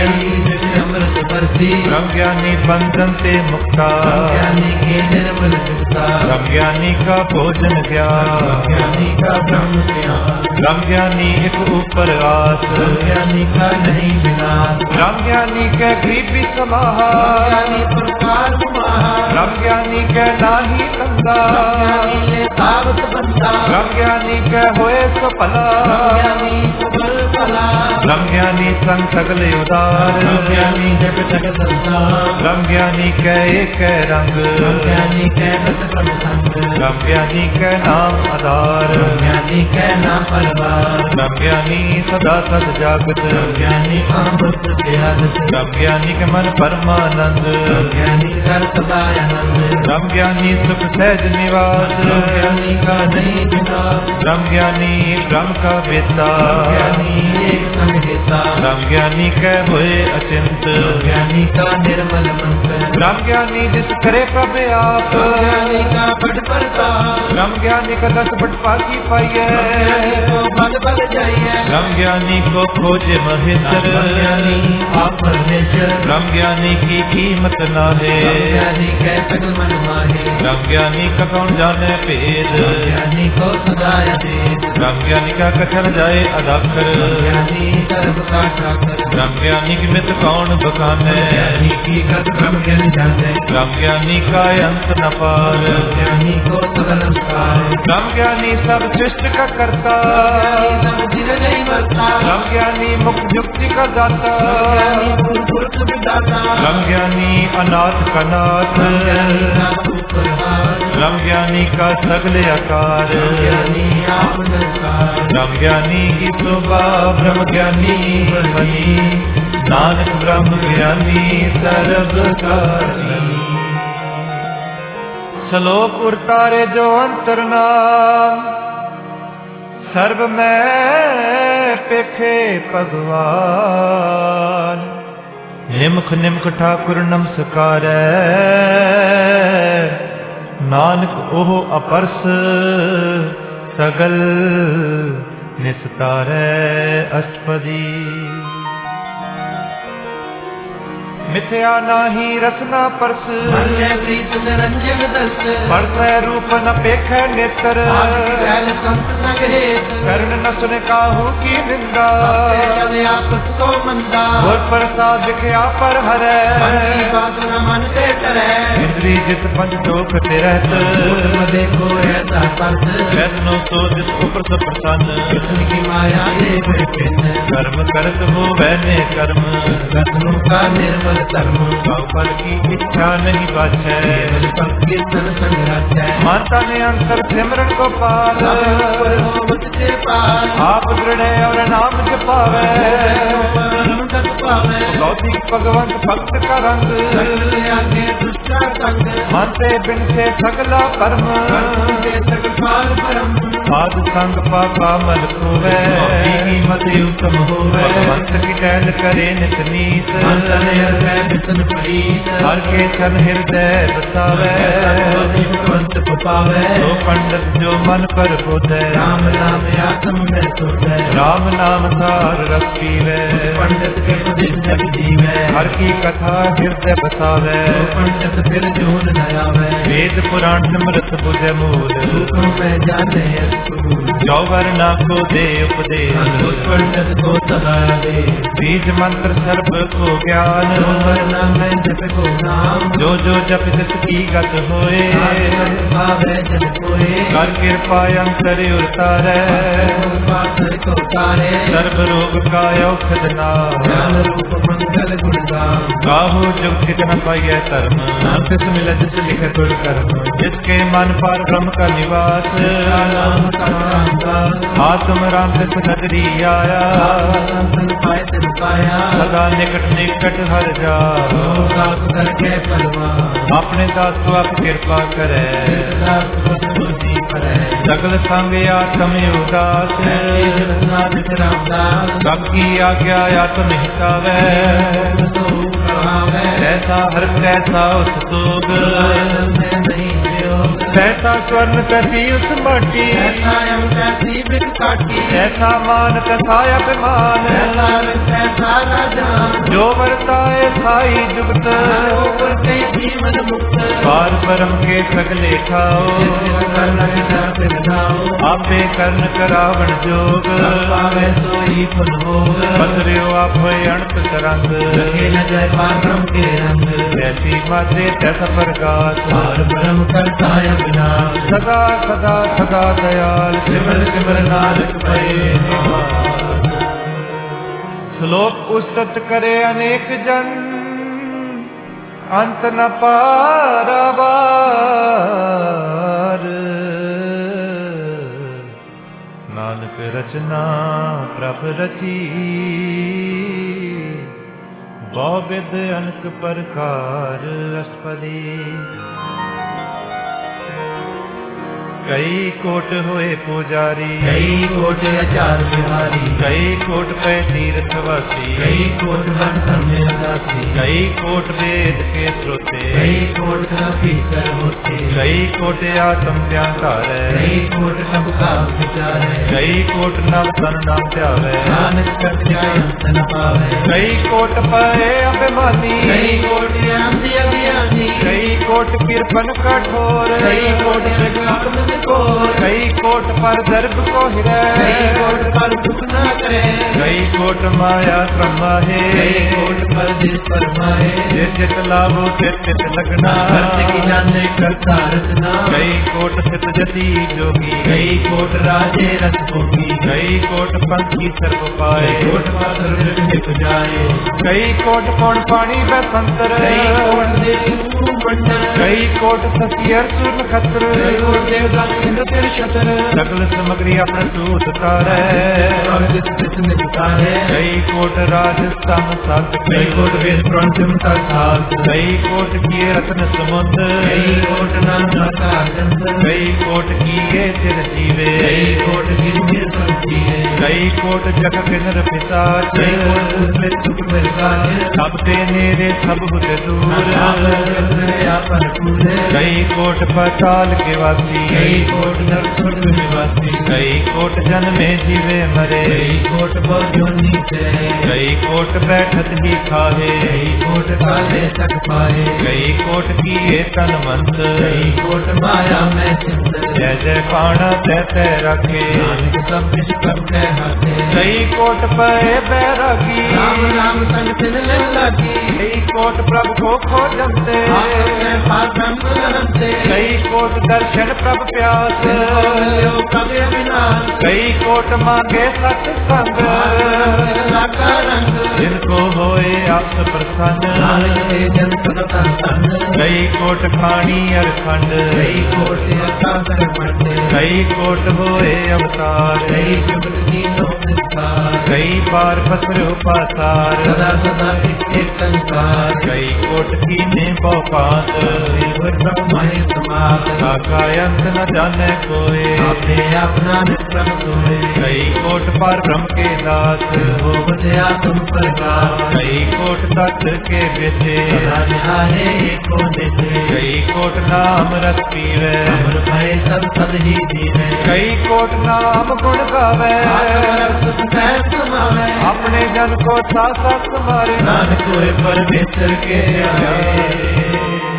अमृत बरसी ब्रह्म ज्ञानी बंधन से मुक्ता ज्ञानी के निर्मल चित्ता ब्रह्म ज्ञानी का भोजन ज्ञान ज्ञानी का ब्रह्म ज्ञान ब्रह्म ज्ञानी एक ऊपर आस ज्ञानी का नहीं विनाश ब्रह्म ज्ञानी के गरीबी समाहा ज्ञानी प्रकार ब्रह्म ज्ञानी के नाही कंदा ज्ञानी ले सावत बंदा ब्रह्म ज्ञानी के होए सो भला ज्ञानी सुबल भला ब्रह्म ज्ञानी संग सगले उदार ज्ञानी जग जग संसार ब्रह्म ज्ञानी के एक रंग ज्ञानी के रस संग ब्रह्म ज्ञानी के नाम आधार ज्ञानी के नाम परवार ब्रह्म ज्ञानी सदा सद जागत ज्ञानी अमृत प्यादत ब्रह्म ज्ञानी के मन परमानंद ज्ञानी कर सदा आनंद ब्रह्म ज्ञानी सुख सहज निवास ज्ञानी का नहीं विनाश ब्रह्म ज्ञानी ब्रह्म का वेता ज्ञानी एक संग हेता ब्रह्म ज्ञानी के होए अचिंत ज्ञानी का निर्मल मंत्र ब्रह्म ज्ञानी जिस करे प्रभ आप ज्ञानी का बड़ प्रताप ब्रह्म ज्ञानी का दस बट पाकी पाइए बल बल जाइए ब्रह्म ज्ञानी को खोजे महेश्वर ज्ञानी आप परमेश्वर ब्रह्म ज्ञानी की कीमत ना है ज्ञानी कै सकल मन माहे ब्रह्म ज्ञानी का कौन जाने भेद ज्ञानी को सदाया देत ब्रह्म ज्ञानी का कथन जाए अदाकर ज्ञानी सर्व का ठाकर ब्रह्म ज्ञानी की मित कौन बखाने ज्ञानी की गत ब्रह्म ज्ञानी जाने ब्रह्म ज्ञानी का अंत न पार ज्ञानी को सदा नमस्कार ब्रह्म ज्ञानी सब सृष्टि का करता सब दिन नहीं मरता ब्रह्म ज्ञानी मुक्त युक्ति का दाता ज्ञानी पुरुष विदाता ब्रह्म ज्ञानी अनाथ का नाथ ज्ञानी का सुप्रभात ब्रह्म ज्ञानी का सगले आकार ज्ञानी आप नमस्कार ब्रह्म ज्ञानी की शोभा ब्रह्म ज्ञानी बनी नानक ब्रह्म ज्ञानी सर्वकारी श्लोक उतारे जो अंतर नाम सर्व में पेखे भगवान निमख निमख ठाकुर नमस्कार नानक ओह अपरस सगल निस्तारै अष्टपदी मिथ्या नाही रसना परस प्रीत निरंजन दस परसै रूप न पेख नेत्र कर्ण न सुन काहू की निंदा और प्रसाद दिखया पर हरै मन से करे इंद्री जित पंच टोक ते रहत देखो ऐसा पंथ वैष्णो तो जिस उपर सब प्रसन्न की माया देख कर्म करत हो वैने कर्म रत्नों का निर्मल धर्म फल की इच्छा नहीं बाछै कीर्तन संग्रह माता ने अंतर सिमरन को पाल आप दृढ़ और नाम जपावे गौती भगवंत भक्त का रंग मानते बिन से सगला कर्म साध संग पापा मल खोवे मत उत्तम होवे भगवंत की टहल करे नित नीत हर के चन हृदय बसावे तो पंडित जो मन पर बोधे राम नाम आत्म में सुधे राम नाम सार रस पीवे पंडित के उपदेश जग जीवै। हर की कथा हृदय बसावै। पंडित फिर जोन न आवै। वेद पुराण सिमरत बुझै मूल। सूत्रों में जाने अस्तूल। जो वरना को दे उपदेश। उस पंडित को सदा दे। बीज मंत्र सर्व को ज्ञान। जो वरना में जप को नाम। जो जो जप तिस की गत होए। भावै जन कोय। कर कृपा अंतर उतारै। को तारे। सर्व रोग का औषध नाम। ज्ञान रूप मंगल गुण गाम। गाहो जुग चित न पाइयै धर्म। नानक मिलत जिस लिखत गुण कर्म। जिसके मन पर ब्रह्म का निवास। राम राम दास। आत्म राम तिस नगरी आया। पाए तिन पाया। सदा निकट निकट हर जा। दास करके परवान। अपने दास को आप कृपा करे। दास बुद्धि करे। सकल संग आत्म उदास। नानक राम दास। सबकी आज्ञा आत्म हितावै। ऐसा हर कैसा उस सोग। ऐसा स्वर्ण तैसी उस माटी। ऐसा मान तथा अभिमान। जो वर्ताए साई जुगत। जीवन मुक्त। पार परम के सगले खाओ। आपे कर्ण करावण जोग। बदरियो आप अणत तरंग। ऐसी माते तैसा प्रकाश। सदा सदा सदा दयाल। सिमर सिमर नानक भये। श्लोक उस्तत करे अनेक जन। अंत न पारावार। नानक रचना प्रभ रची। बहुविध अनक प्रकार अष्टपदी। कई कोट हुए पुजारी। कई कोट आचार बिहारी। कई कोट पे तीर्थवासी। कई कोट वन संन्यासी। कई कोट वेद के श्रोते। कई कोट भीतर होते। कई कोट आत्म ज्ञान धारै। कई कोट सब का विचार। कई कोट नव तन नाम ध्यावै। नानक कर जाय अंत न पावै। कई कोट पए अभिमानी। कई कोट आंधी अभियानी। कई कोट किरपन कठोर। कई कोट जगत कई कोट पर दर्भ को हिरै। कई कोट पर दुख न करे। कई कोट माया ब्रह्माहे। कई कोट पर जिस परमाहे। जिस जित लाभो तित तित लगना। करते की जाने करता रचना। कई कोट सित जति जोगी। कई कोट राजे रस भोगी। कई कोट पंखी सर्व पाए। कोट पात्र निप जाए। कई कोट कौन पानी बसंतर। कई कोट देव मंडल। कई कोट ससियर सुर नक्षत्र। कई कोट देवता सकल सामग्री अपने सूत तारै। कई कोट राजस्थान सात। कई कोट वेद पुराण सात। कई कोट किए रत्न समुद्र। कई कोट नाम कई कोट किए चिर जीवे। कई कोट गिर संजीवे। कई कोट जग किन्नर पिशाच। कई कोट में सुख मिलगाए। सब ते नेरे सब हुते दूर। कई कोट पाताल के वासी। कई कोट नर स्वर्ग निवासी। कई कोट जन्मे जीवे मरे। कई कोट बहुजोनी से। कई कोट बैठत ही खाहे। कई कोट काले तक पाए। कई कोट किए तन मंत। कई कोट माया में चिंत। जय जय पाणा तै तै रखे। नानक सब कुछ कब कह हाथे। कई कोट पए बैरागी। राम राम संग तिन लगी। कई कोट प्रभु को खोजते। कई कोट दर्शन प्रभु प्यास। कई कोट मांगे सत्संग। जिनको होए आप प्रसन्न। कई कोट खानी अर खंड। कई कोट कई कोट होए अवतार। कई बार पसरो पासार। सदा सदा एक संसार। कई कोट कीने बहुपात। काका अंत न जाने कोई। आपने अपना निष्प्रभ सोए। कई कोट पर ब्रह्म के दास। वो बतया तुम प्रकाश। कई कोट तत्व के बेचे। कई कोट नाम रस पीवे। अमर भय सब सद ही दीवे। कई कोट नाम गुण गावे। अपने जन को सासा तुम्हारे नानक होए परमेश्वर के आए।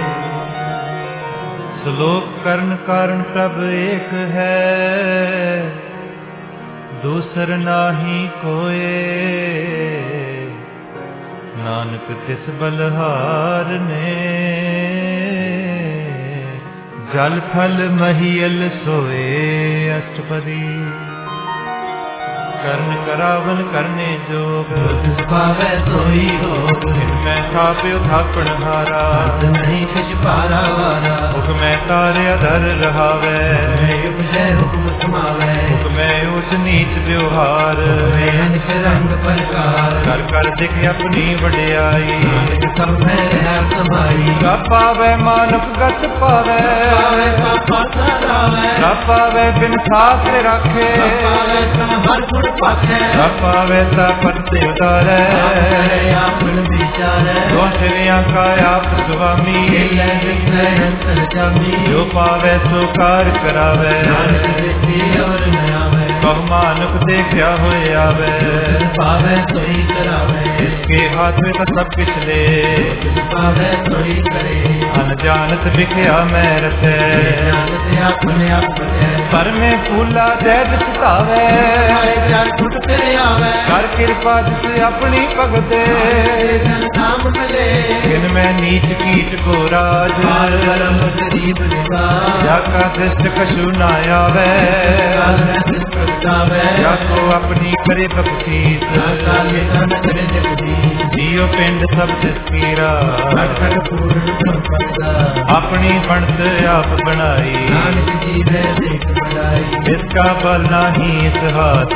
श्लोक कर्ण कारण प्रभ एक है, दूसर नाही कोए। नानक तिस बलहार ने, जल थल महियल सोए। अष्टपदी। कर्ण करावन करने जोग, तिस पावै सोई भोग। मैं थाप्यो थापण हारा, नहीं किछ पारा वारा। हुक्मै तारे अधर रहावै, उपजय हुक्म समावै। हुक्मै ऊच नीच व्यवहार, अनेक रंग प्रकार। कर कर दिख अपनी वड्याई, सब में रह समाई। रब पावै मानुक गत पावै, रब पावै बिन साथ राखे। रब पावै ता पत्ते उतारै, दोषियां का आप स्वामी। जो पावै सो कार करावै, बहु मानुक देखा होए आवे। पावै सोई करावै, इसके हाथ में तो सब कुछ ले। पावै सोई करे, अनजानत बिखया मैं रसै। अपने अपने पर में फूला जैद सितावै, कर कृपा जिस अपनी भगते। इनमें नीच कीट को राज, जाका दृष्ट कछु न आवे। जाको अपनी करे बख्शीश, जियो पिंड सब तिसकीरा। अपनी बनत आप बनाई, इसका बल नाही इस हाथ।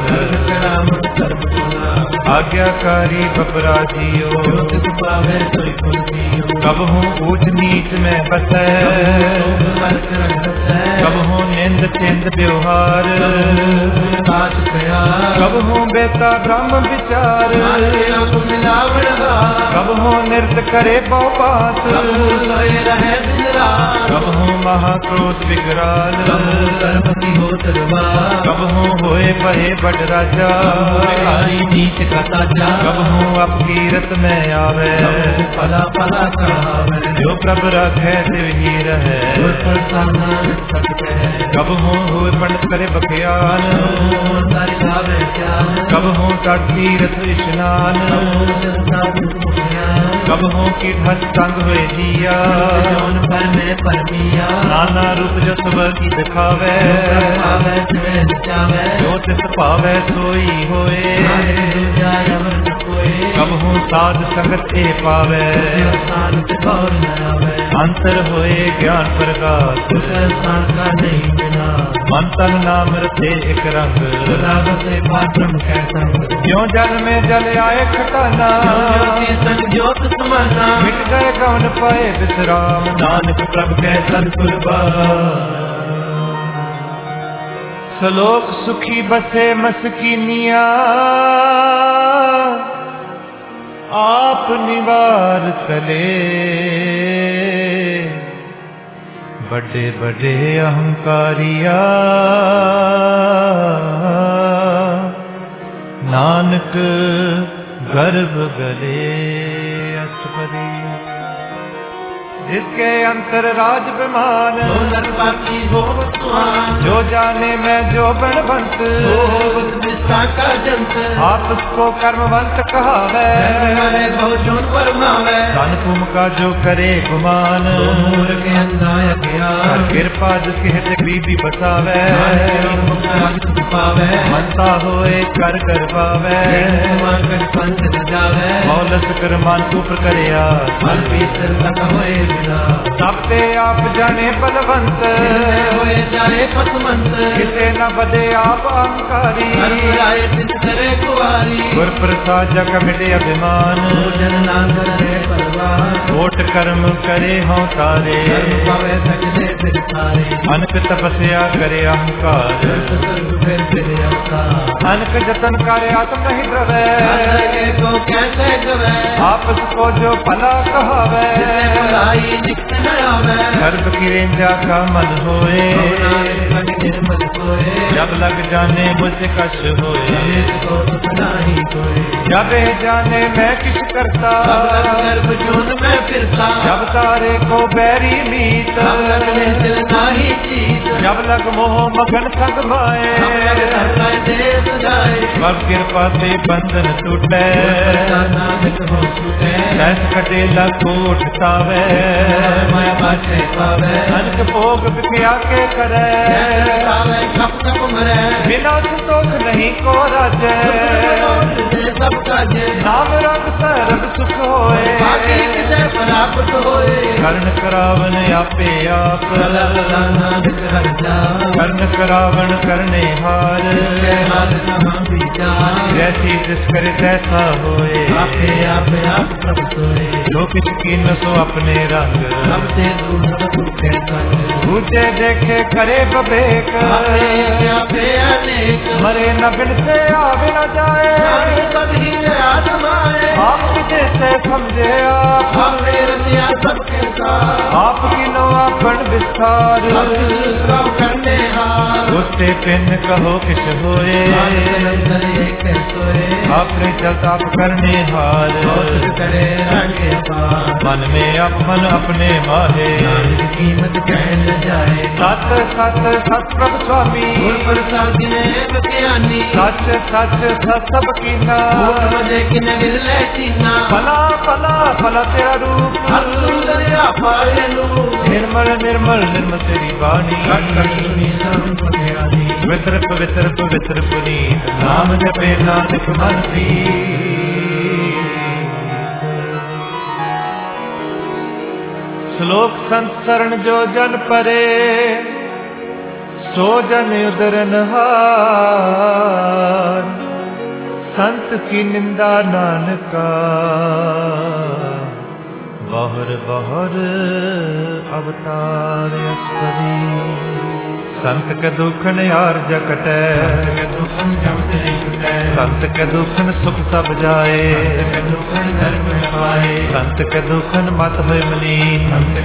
आज्ञाकारी बपराधियो, कब हूँ ऊंच नीच में बसै। कब हूँ निंद चिंद व्यवहार, कब हूँ बेता ब्रह्म विचार। कब हूँ नृत्य करे बहुपात, कब हूँ महाक्रोध विकराल। कब हूँ होए बहे बड़ राजा, कब हूँ अपकीरत में आवे। पला पला जो प्रभ रखे शिव ही रहे, कब हूँ हुए पंडित करे बखियान। कब हूँ तट तीर्थ स्नान, कब हूँ की ढस संग हुए जिया। नाना रूप जो सब की दिखावे, जो तिस पावे सोई होए। कब हूँ साध संगत ए पावे, अंतर होए ज्ञान प्रकाश। मन तन नाम रते एक रंग, क्यों जल में जल आए खटाना। मिट गए गौन पाए विश्राम, नानक प्रभ कै सदकुर्बा। श्लोक सुखी बसे मस्कीनिया, आप निवार तले। बड़े बड़े अहंकारिया, नानक गर्भ गले। अष्टपदी। जिसके अंतर राज विमान, जो जाने मैं जो बनवंत। आपस को कर्मवंत कहावे, धन कुम का जो करे गुमान। कृपा जिसके हित गरीबी बसावे, मनता होए कर कर पावे। मौलस कर मान कुपर करया, सब ते आप जाने बलवंत। किसे न बदे आप अहंकारी, गुर प्रसाद जग मिटे अभिमान। कोट कर्म करे हों तारे, अनक तपस्या करे अहंकार। अनक जतन करे आत्म नहीं द्रवे, आपस को जो भला कहावे। गर्भ की रेंजा का मन होए, जब लग जाने मुझसे कश होए। जब जाने मैं किस करता, गर्भ जून में फिरता, जब तारे को बैरी मीत, लगने दिल नाही जीत, जब लग मोह मगन संग माए, देश जाए, वब कृपा से बंधन टूटे, नानक हो छूटे, दस कटेला कोट सावे, माया बाटे पावे, अनक भोग बिख्या के करे, कप कप मरे, बिना संतोष नहीं को राजे, सब काजे, नाम रंग सरब सुख होए, बाकी किसे प्राप्त होए, कर्ण करावन आपे आप, नानक हर जान, कर्ण करावन करने हार, हाल कहाँ विचार, जैसी जिस करे तैसा होए, आपे आपे आप सब सोए, जो किछ कीन सो अपने रंग, सबसे दूर सुखे संग, ऊंचे देखे करे बबेक, आपे आपे अनेक, मरे न बिन से आवे न जाए, कभी आत्माए, आप जैसे समझे आप, हमने रचिया सबके साथ, आपकी नो अपन विस्तार, सब करने हार, उससे पिन कहो किस होए, सोए, आपने चलता आप करने हार, करे रंगे पार, मन में अपन अपने माहे, कीमत कहन जाए, सत सत सत प्रभु स्वामी, गुर प्रसाद ने ज्ञानी, सच सच सत सब कीना, मजे किन गिरले चीना, भला भला भला तेरा रूप, सुंदर पाए निर्मल निर्मल निर्मल तेरी वाणी, पवित्र पवित्र पवित्र पुनीत, नाम जपे नानक मन प्रीत। श्लोक संत शरण जो जन परे, सो जन उदरन हार, संत की निंदा नानका, बहुर बहुर अवतार अस्पदी। संत के दुखन यार जकटे, संत के दुखन सुख सब जाए, संत के दुखन मत होय मलीन,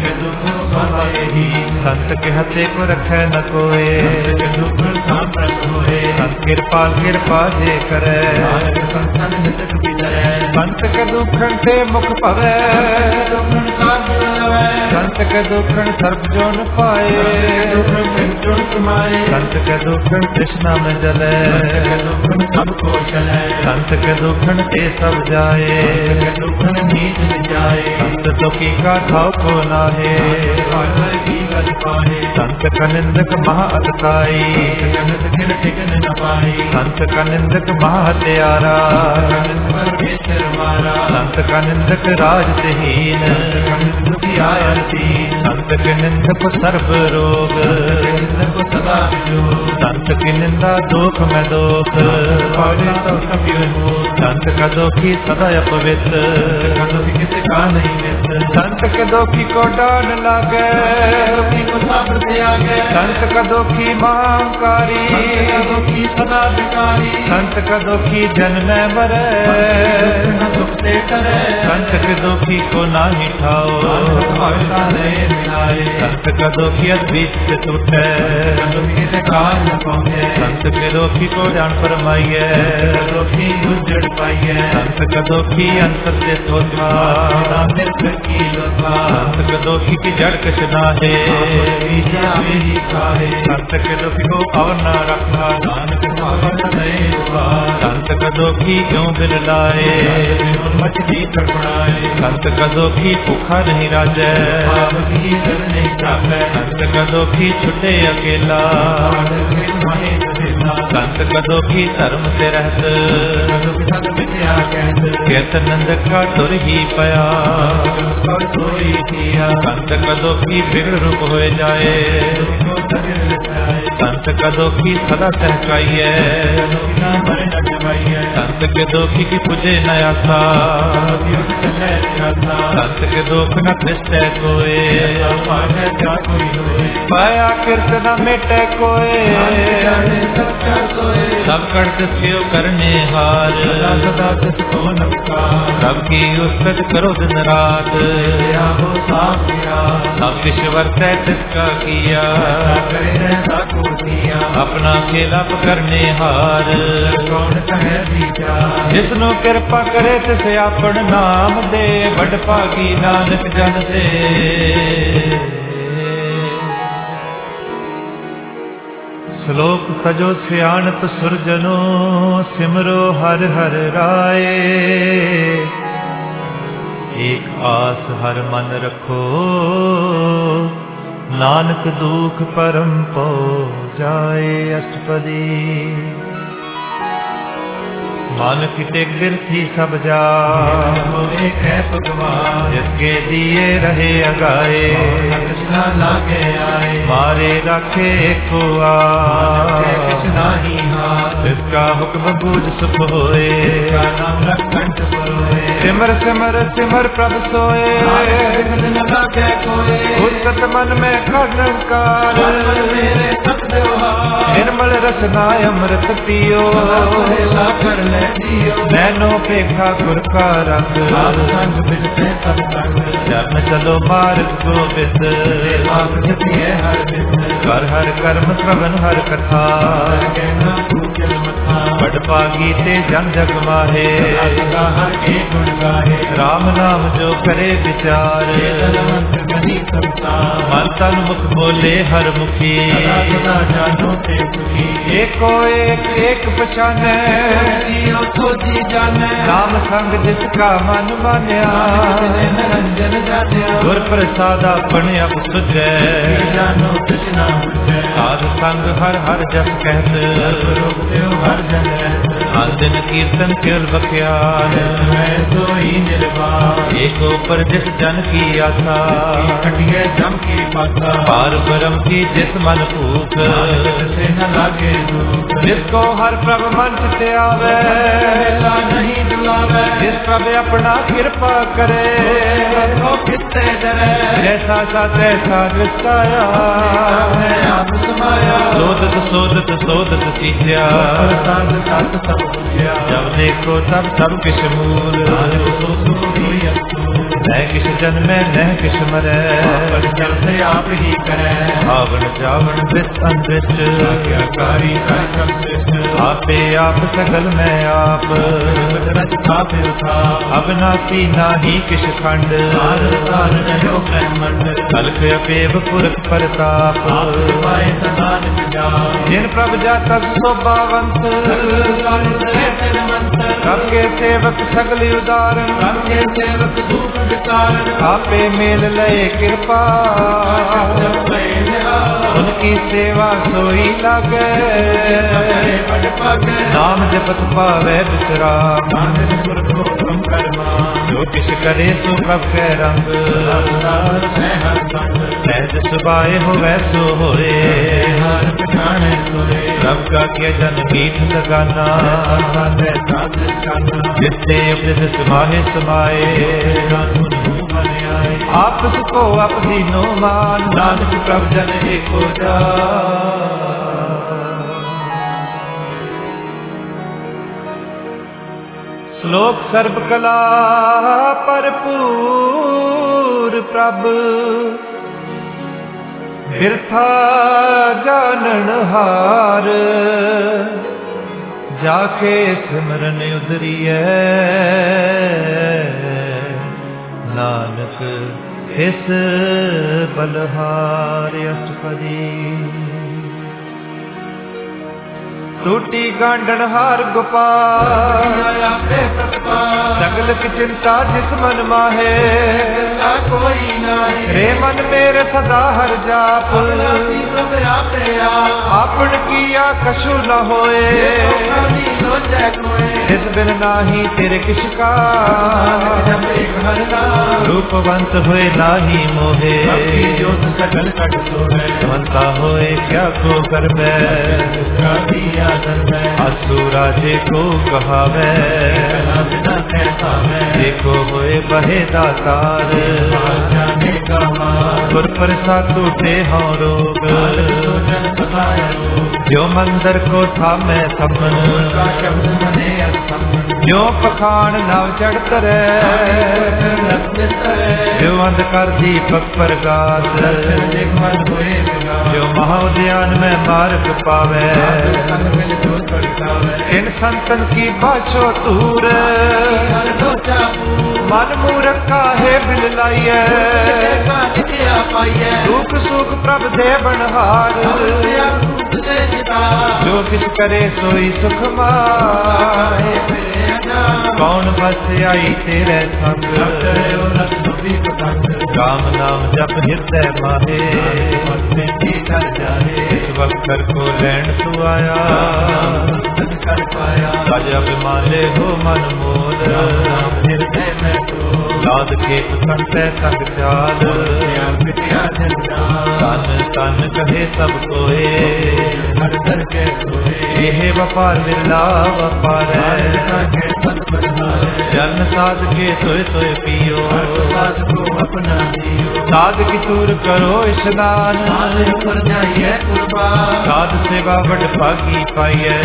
संत के हथे को रखे न कोय, संत कृपाल कृपा जे करे, संत के दुखन से मुख पवे, संत के दुखन सर्प जो न पाए, संत के दुखन कृष्णा में जले, सबको चले, संत के दुखन ते सब जाए, संत दुखी का भाव को नाहे, संत का निंदक महा अतकाई, संत का निंदक महा हत्यारा, संत का निंदक राज देहीन, संत के निंदक सर्व रोग, संत की निंदा दुख में दुख, संत का दुखी सदा अपवित्र, संत के दुखी को डान लागे, संत का दुखी महांकारी, संत का दुखी जन में मरे, संत के दुखी को ना ही ठाओ, संत का दुखी अद्भुत से टूटे, संत के दुखी को जान फरमाइए, संत का दुखी अंतर से सोचा, संत के दुखी की जड़ कछ नाहे, संत के दुखी को और न रखना, संत का दुखी क्यों बिल लाए, संत का दुखी भूखा नहीं राजे, संत का दुखी छुटे अकेला, संत का दुखी धर्म से रहत, कीर्तन नंद का तुर ही पया, संत का दुखी बिगड़ रूप हो जाए, संत का दुखी सदा सहकाइए, संत के दुखी की पूजे न आसा, संत के दुख न कृष्ण कोय, पाया कीर्तन मिटे कोय, सब कर्त क्यों करने हार, सब की उस्तत करो दिन रात, हो साफ किया सब किश वर्तै तिसका किया, अपना खेला करने हार, कौन कहे दीजा जिसनु कृपा करे तिस आपन नाम दे, बड़ भागी नानक जन से। श्लोक सजो सियाणत सुरजनो, सिमरो हर हर राय, एक आस हर मन रखो, नानक दुख परम पो जाए। अष्टपदी मन किटे बिरथी सब जा, जिसके दिए रहे अगाए, लागे आए मारे रखे को जिसका हुक्म बूझ सुख होए, सिमर सिमर सिमर प्रभ सोए, उच्चत मन में खड़ंकार, निर्मल रसना अमृत पियो, नैनो पेखा गुर का रंग, जन्म चलो मार्ग गोविंद, हर हर कर्म श्रवण हर कथा, बड़ भागी ते जन जग माहे, राम नाम जो करे विचार, मन तन मुख बोले हर मुखी, एको एक एक पछाने, नाम संग जिसका मन मान्या, गुर प्रसाद अपने अब सुझे, साध संग हर हर जस कहत, दिन कीर्तन केवल बख्याल, एक ऊपर जिस जन की आशा, जम की पासा, पार ब्रह्म की जिस मन भूख, जिसको हर प्रभ मन चिते आवे, नहीं दुलावे, जिस प्रभ अपना कृपा करे, जैसा सा तैसा दृष्टाया, सोदत सोदत सोदत सीखिया, जब देखो तब सब किश मूल, न किश जन्मे न किश मरे, आप ही करे, आवण जावण वृत अनृत, आपे आप सकल में आप, अविनाशी नाही किश खंड, कल्क अपेव पुरख प्रताप, जिन प्रभ जाता शोभावंत, सबके सेवक सगल उदाहरण, सबके सेवक दुख विचारण, आपे मेल लय कृपा, उनकी सेवा सोई लागे, नाम जपत पावे विश्राम, जो किश करे सो प्रभ के रंग, सहज सुभाए हो वैसो होए, प्रभ का किया जन मीठ लगाना, जिससे उपदेश समाहे समाए, आपस को अपनी नो मान, नानक प्रभ जन एको जा। श्लोक सर्ब कला भरपूर प्रभ, बिरथा जानन हार, जाके सिमरन उदरिए, नानक इस बलहार। अष्टपदी टूटी गांडन हार गोपाल, सगल की चिंता जिस मन माहे, कोई नहीं रे मन मेरे सदा हर जाप, आपन किया कछु न होए, जिस बिन नाही तेरे किश का, रूपवंत हुए नाही मोहे, मनता होए क्या को कर मैं, असुराजे को कहावे, देखो होए बहे दातार, गुर प्रसाद टूटे हों रोग जो मंदिर को थामे समन जो पखान नव चढ़त जो अंधकार दीपक प्रकाश जो महाउद्यान में मार्ग पावे इन संतन की बाछो तूर मन मूरख काहे बिल लाइए दुख सुख प्रभ दे बनहार जो किस करे सोई सुख माए कौन बस आई तेरे संग राम नाम जप हृदय माहे इस वक्त को लैंड तू आया आज अभिमान ले हो मन मोल लाद के संत संग चाल तन तन कहे सब कोए यह व्यापार विरला व्यापार जन साध के सोए सोए पियो साध की तूर करो स्नान साध सेवा बड़ भागी पाइए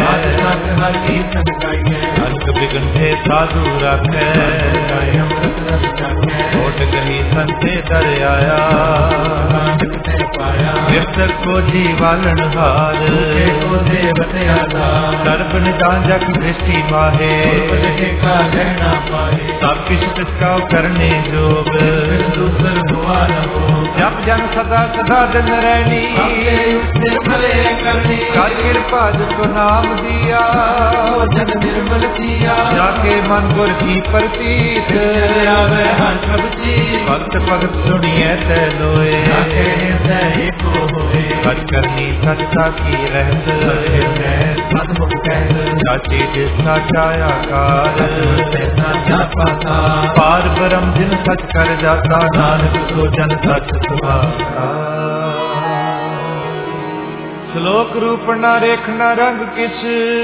अंक बिगंठे साधु रखे होठ गही संते दर आया विरसक को जीवालन हार सर्प निदान जग दृष्टि माहे सब किस तिसका करने जोग जब जन सदा सदा दिन रहनी कर कृपा जिसको नाम दिया जन निर्मल किया जाके मन गुर की प्रतीत भक्त भगत सुनिए ते लोए सच करनी सच्चा की रहत साची जिसका छाया कार पार ब्रह्म जिन सच कर जाता नानक सो जन सच सुभाता श्लोक रूप न रेख न रंग किछ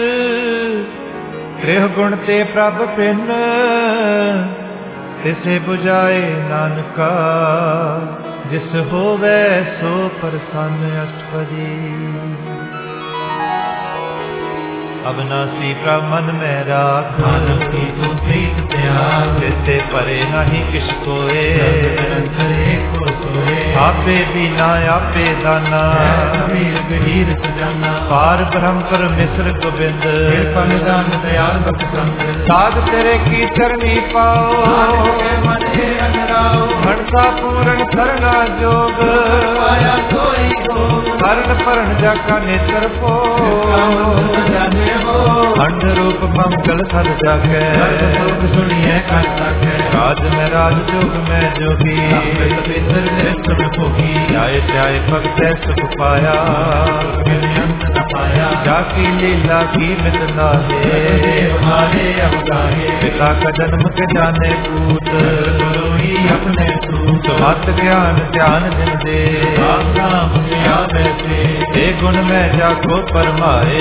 गृह गुण ते प्रभ पिन तिसे बुझाए नानका जिस होवे सो प्रसन्न अष्टपदी अविनाशी प्रभ मन में राख जिससे परे नहीं किस कोए आपे बिना आपे दाना पार ब्रह्म पर मिश्र गोविंद साध तेरे की चरणी पाओ मनसा पूर्ण सरना जोग हरण परण जाका नेत्र पो खंड रूप मंगल सद जाके सुनिए राज में राज जोग में जोगी जाए जाए भक्त सुख पाया जाकी लीला की मितना पिता का जन्म के जाने पूत अपने मत ज्ञान ध्यान जिन दे ते गुण में जाको परमाए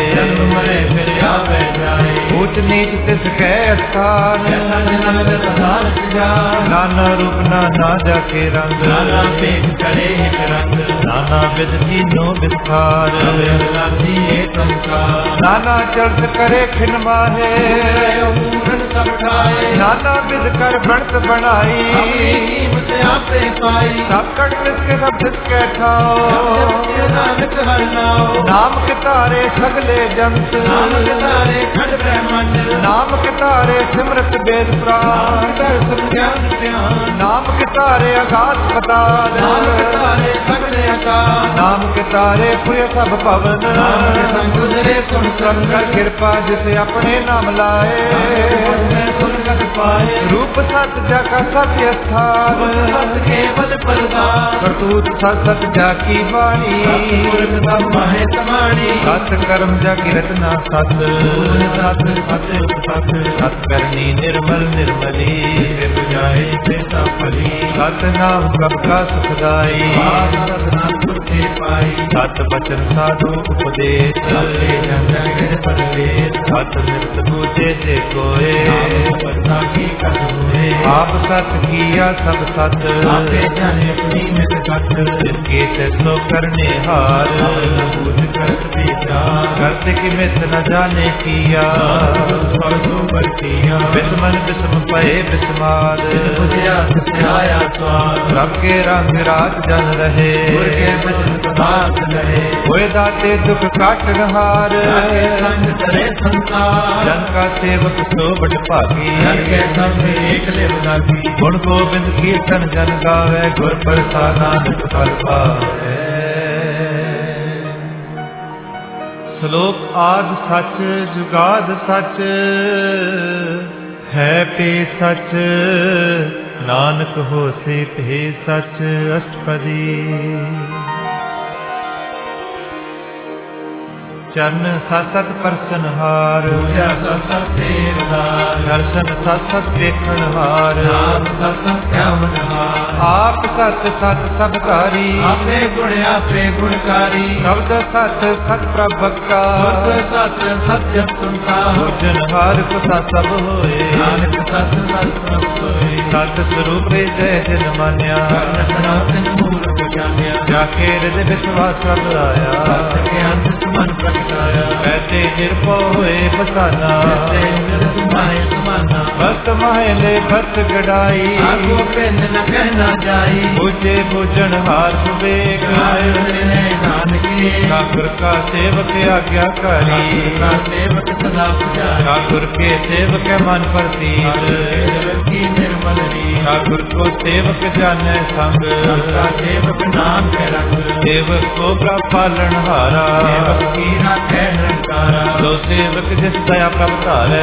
ऊंच नीच तिस कै स्थान नाना रूप नाना जाके रंग नाना विध तीनों विस्तार नाना चर्च करे खिन माहे नाना विध कर बनत बनाई सब कट के सब जिसके ठाओ नाम के तारे सगले जंत नाम के तारे सिमरत वेद प्राण नाम के तारे अगाध पताल नाम के तारे पुय सब पवन कर कृपा जिसे अपने नाम लाए रूप सत जाका सत्य स्थान करतूत सत सत जाकी वाणी सत कर्म जाकी रचना सत सत करनी निर्मल निर्मली सत नाम सबका सुखदाई सत बचन साधु उपदेश सत नित पूजे जे कोए आप सत किया सब सत आपे जाने अपनी नित सत जिसके ते सो करने हार बूझ करत विचार करते कि मित न जाने किया बिस्मन बिस्म पए बिस्माद बुझिया तिस आया स्वाद रब के रंग रात जन रहे गुर के बचन प्रभात रहे होए दाते दुख काट हार संग करे संसार जन का सेवक सो बड़ भागी जन के संग एक ले लागी गुण गोबिंद कीर्तन जन गावे गुर प्रसाद नानक फल पावे। श्लोक आद सच जुगाद सच है पे सच नानक होसे पे सच अष्टपदी। चरण सत सत परसन हार पूजा सत सत सेवदार दर्शन सत सत देखण हार नाम सत सत ध्यान हार आप सत सत सबकारी आपे गुण आपे गुणकारी शब्द सत सत प्रभक्ता शुद्ध सत सत्य सुनता भोजन हार कुसा सब होए नानक सत सत सब सोए सत स्वरूप जय जन मान्या कर्ण सनातन मूल जानिया जाके हृदय विश्वास सब आया सत के अंत मन प्रगटाया ऐसे निरपो होए बसाना ऐसे निरत माहे समाना भक्त माहे भक्त गड़ाई आगो पेन न कहना जाई पूजे पूजन हार सुबेग नानके ठाकुर का सेवक आज्ञाकारी का सेवक सदा पुजारी ठाकुर के सेवक मन प्रतीत की निर्मल रीत ठाकुर को सेवक जाने संग का सेवक नाम के रंग सेवक को प्रभ पालन हारा सेवक की राखे निरंकारा दो सेवक जिस दया प्रभ धारे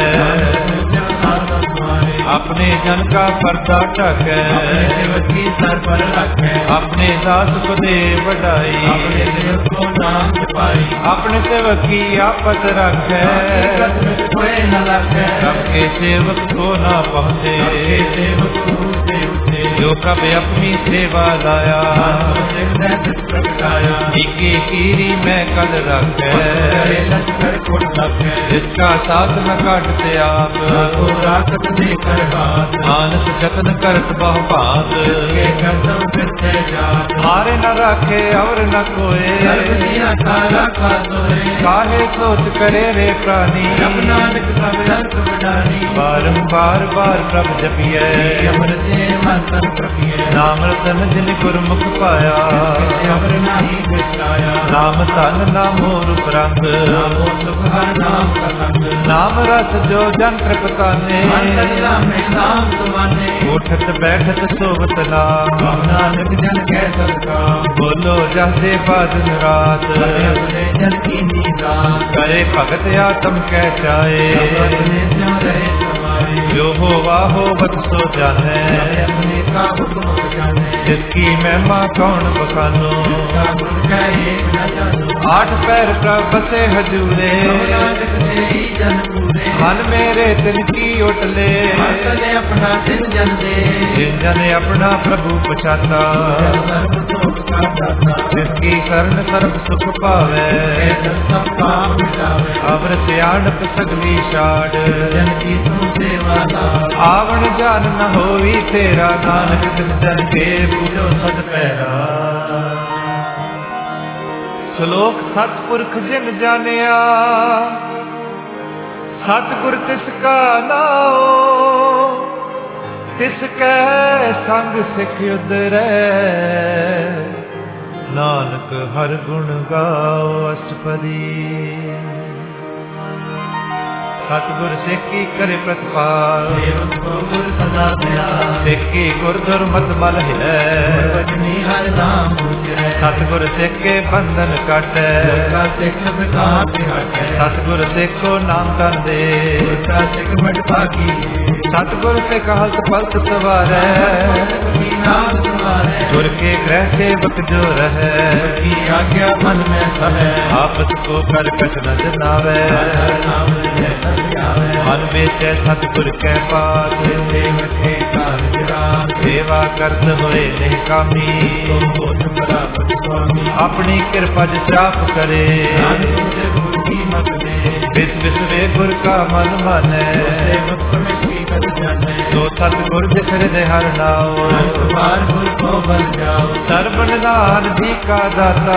अपने जन का पर्दा ढके अपने सेवक की सर पर रखे अपने दास को दे बढ़ाई अपने सेवक को नाम जपाई अपने सेवक की आपत रखे कोई न लगे सबके सेवक को ना पहुँचे सेवक को से उठे जो प्रभ अपनी सेवा लाया प्रगटाया इके कीरी मैं कल रखे लश्कर कोट लगे जिसका साथ न काटते आप को राखत देकर हाथ मानस जतन करत बहु भात के कदम फिरते जात मारे न राखे और न कोए सर्व दिया काला का सोए काहे सोच करे रे प्राणी जब नानक सब रंग बडानी बारंबार बार प्रभ जपिए अमर से मंत्र प्रपिए नाम रतन जिन गुरमुख पाया अमर नहीं बिसराया नाम तन नामो रूप रंग नामो सुख हर नाम का संग नाम रस जो जन कृपकाने अंतर्या में नाम सुमाने उठत बैठत सोवत नाम नानक जन कह सबका बोलो जाते बादन रात अपने जन की नीता करे भगत आत्म कह चाहे अपने जो रहे समाये जो हो वाहो बत सो जाने अपने का हुक्म जाने जिसकी महिमा कौन बखानो का गुण का एक न जानो आठ पैर प्रभ बसे हजूरे नानक से ही जन पूरे मन मेरे तिन की ओटले हंसले अपना दिन जन दे जिन जन अपना प्रभु पछाता सर्व सुख का दाता जिसकी शरण सर्व सुख पावे सब पाप मिटावे अवर सियाणप सगली छाड़ जन की तुम सेवा लाभ आवण जान न होवी तेरा नानक तिस जन के पूजो सद पैरा। श्लोक सतपुरख जिन जानिया सतगुर तिसका नाओ तिसकै संग सिख उदरै नानक हर गुण गाओ अष्टपदी। सतगुर सिक्की करे प्रतिपाल सेवक को गुर सदा दयाल सिक्की गुर दुर्मत मल है वचनी हर नाम पूजै सतगुर सिक्के बंधन काटै का सिख विकास हटै सतगुर सिक्को नाम तन दे का सिख बड़ भागी सतगुर सिख हल्त पलत सवारै नाम तुम्हारे गुर के ग्रह सेवक जो रहे की आज्ञा मन में सहे आपस को कर कछ न जनावे हर नाम जय मन बेचै सतगुर कै पास सेवक के कारज राम सेवा करत होए नहीं कामी स्वामी अपनी कृपा जिस राप करे नानक से गुर की मत दे विस विस वे गुर का मन मानै सेवक को निष्ठी कर जाने तो सतगुर जिस हृदय हर नाओ बार गुर को बल जाओ सर्व निधान जी का दाता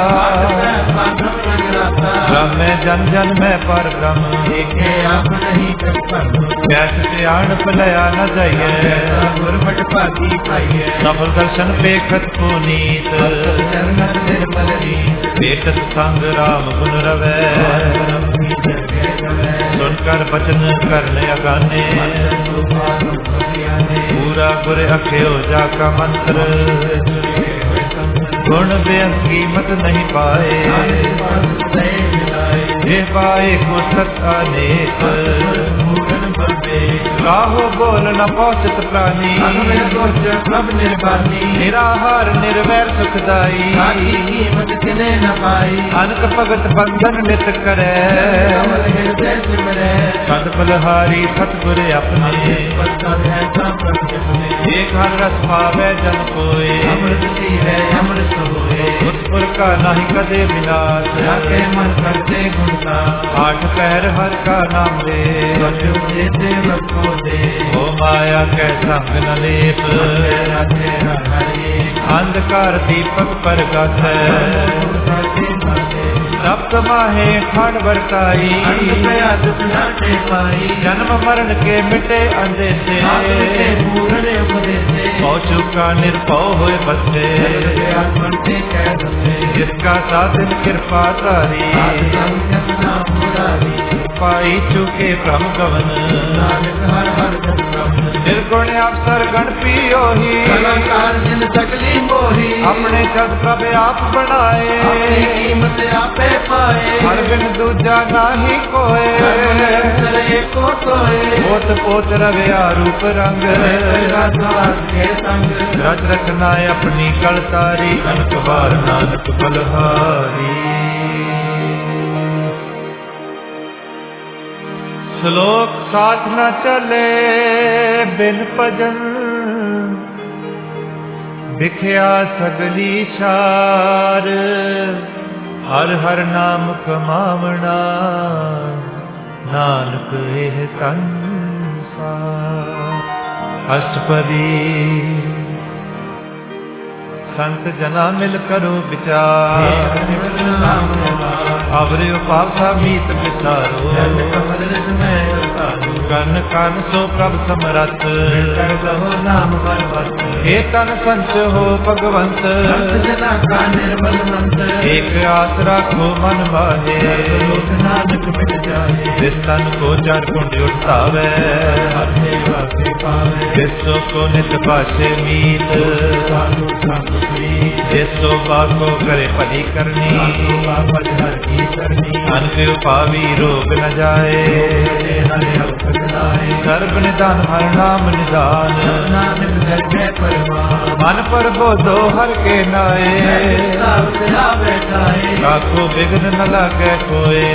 ब्रह्म जन जन में पर ब्रह्म देखे आप नहीं कर कैसे सियाण पलया न जाइए गुरमट पागी पाइए सफल दर्शन पेखत पुनीत चरणत निर्मल रीत बेटत संग राम गुण रवै सुनकर बचन करने अगाने पूरा गुर अख्यो जाका मंत्र गुण बेअंत कीमत नहीं पाए जे पाए को सत अनेक काहो बोल न पहुँचत प्राणी सब निर्वाणी निराहार निर्वैर सुखदाई कीमत किने न पाई अनक भगत बंधन नित करे सत बलहारी सतगुर अपने एक हर रस पावे जन कोय अमृत है अमृत होए उत्पुर का नहीं कदे विनाश जाके मन करते गुणता आठ पैर हर का नाम ले देते रखो दे ओ माया कै संग न लेप अंधकार दीपक पर गथ सप्त माहे ठाण बरताई जन्म मरण के मिटे अंदेशे पौ चुका निर्भौ होए बसे जिसका साधन कृपा तारी पाई चुके ब्रह्म गवन निर्गुण अवसर गण पियो ही सकली मोही अपने जग प्रभ आप बनाए कीमत आपे पाए हर बिन दूजा नाही कोय को सोए पोत पोत रव्या रूप रंग रच रचना अपनी कल तारी अनक बार नानक बलहारी। श्लोक साथ न चले बिन भजन बिख्या सगली शार हर हर नाम कमावना नानक एह संसार। अष्टपदी संत जना मिल करो विचार अवरे उपासा मीत विचारो कन कन सो प्रभ समरथ हे तन संच हो भगवंत एक आस राखो मन माहे जिस तन को जड़ कुंड उठावे जिसो को नित भाषे मीत जिसो बाको करे पदी करनी अनके पावी रोग न जाए सर्व निदान हर नाम निदान मन पर बोधो हर के नाए काको बिघ्न न लागे कोय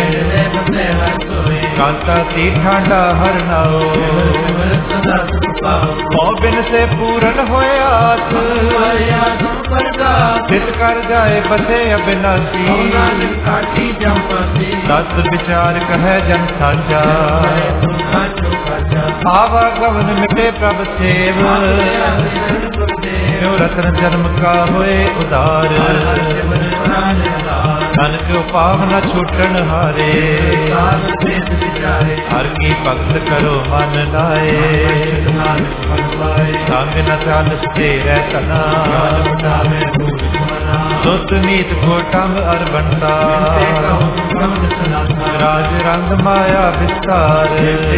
कांता ती ठांडा हर नाओ बिन से पूरन होया चित कर जाए बसे अविनाशी दस विचार कहे जन साचा आवागमन मिटे प्रभ सेव रतन जन्म का होए उदार धन को पाव न छूटन हारे हर की भक्त करो मन लाए संग न चाल तेरे तना सुत नीत घोटंग अरबंता राज रंग माया विस्तार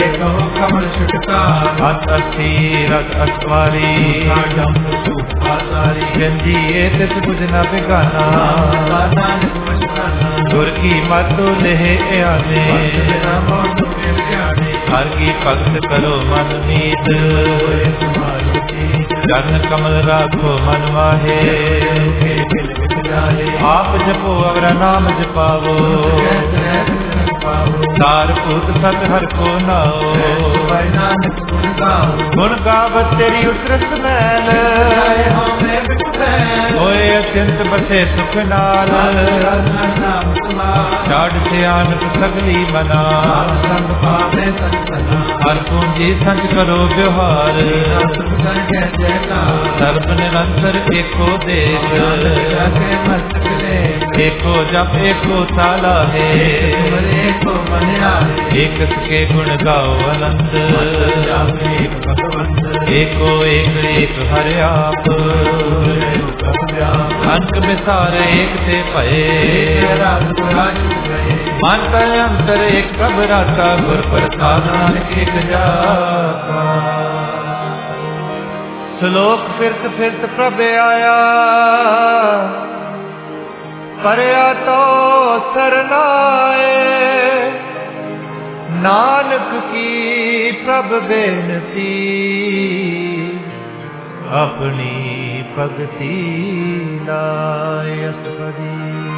हत अस्थि रथ अश्वारी गंजिए तिस बुझ न बिगाना गुर की मत लेह आने हर की भक्त करो मन नीत जन कमल राखो मन वाहे आप जपो अवर नाम जपावो पाओ। सार पूत सत हर को नाओ। भाई नानक गुण गाओ। गुण गावत तेरी उतरस मैल। होए अत्यंत बसे सुख नाल। चाड़ सियानक सगली मना। हर पूंजी संग करो व्यवहार। सर्व निरंतर एको देश। एको जप एको ताला है। एक के गुण गाओ अनंत। एको एक एक हर आप। अंक विसार एक से भये। मन तन अंतर एक घबराता। गुर प्रसाद नानक एक जाता। श्लोक फिरत फिरत प्रभ आया। परया तो सरनाए। नानक की प्रभ बेनती। अपनी भगति लायस बदी।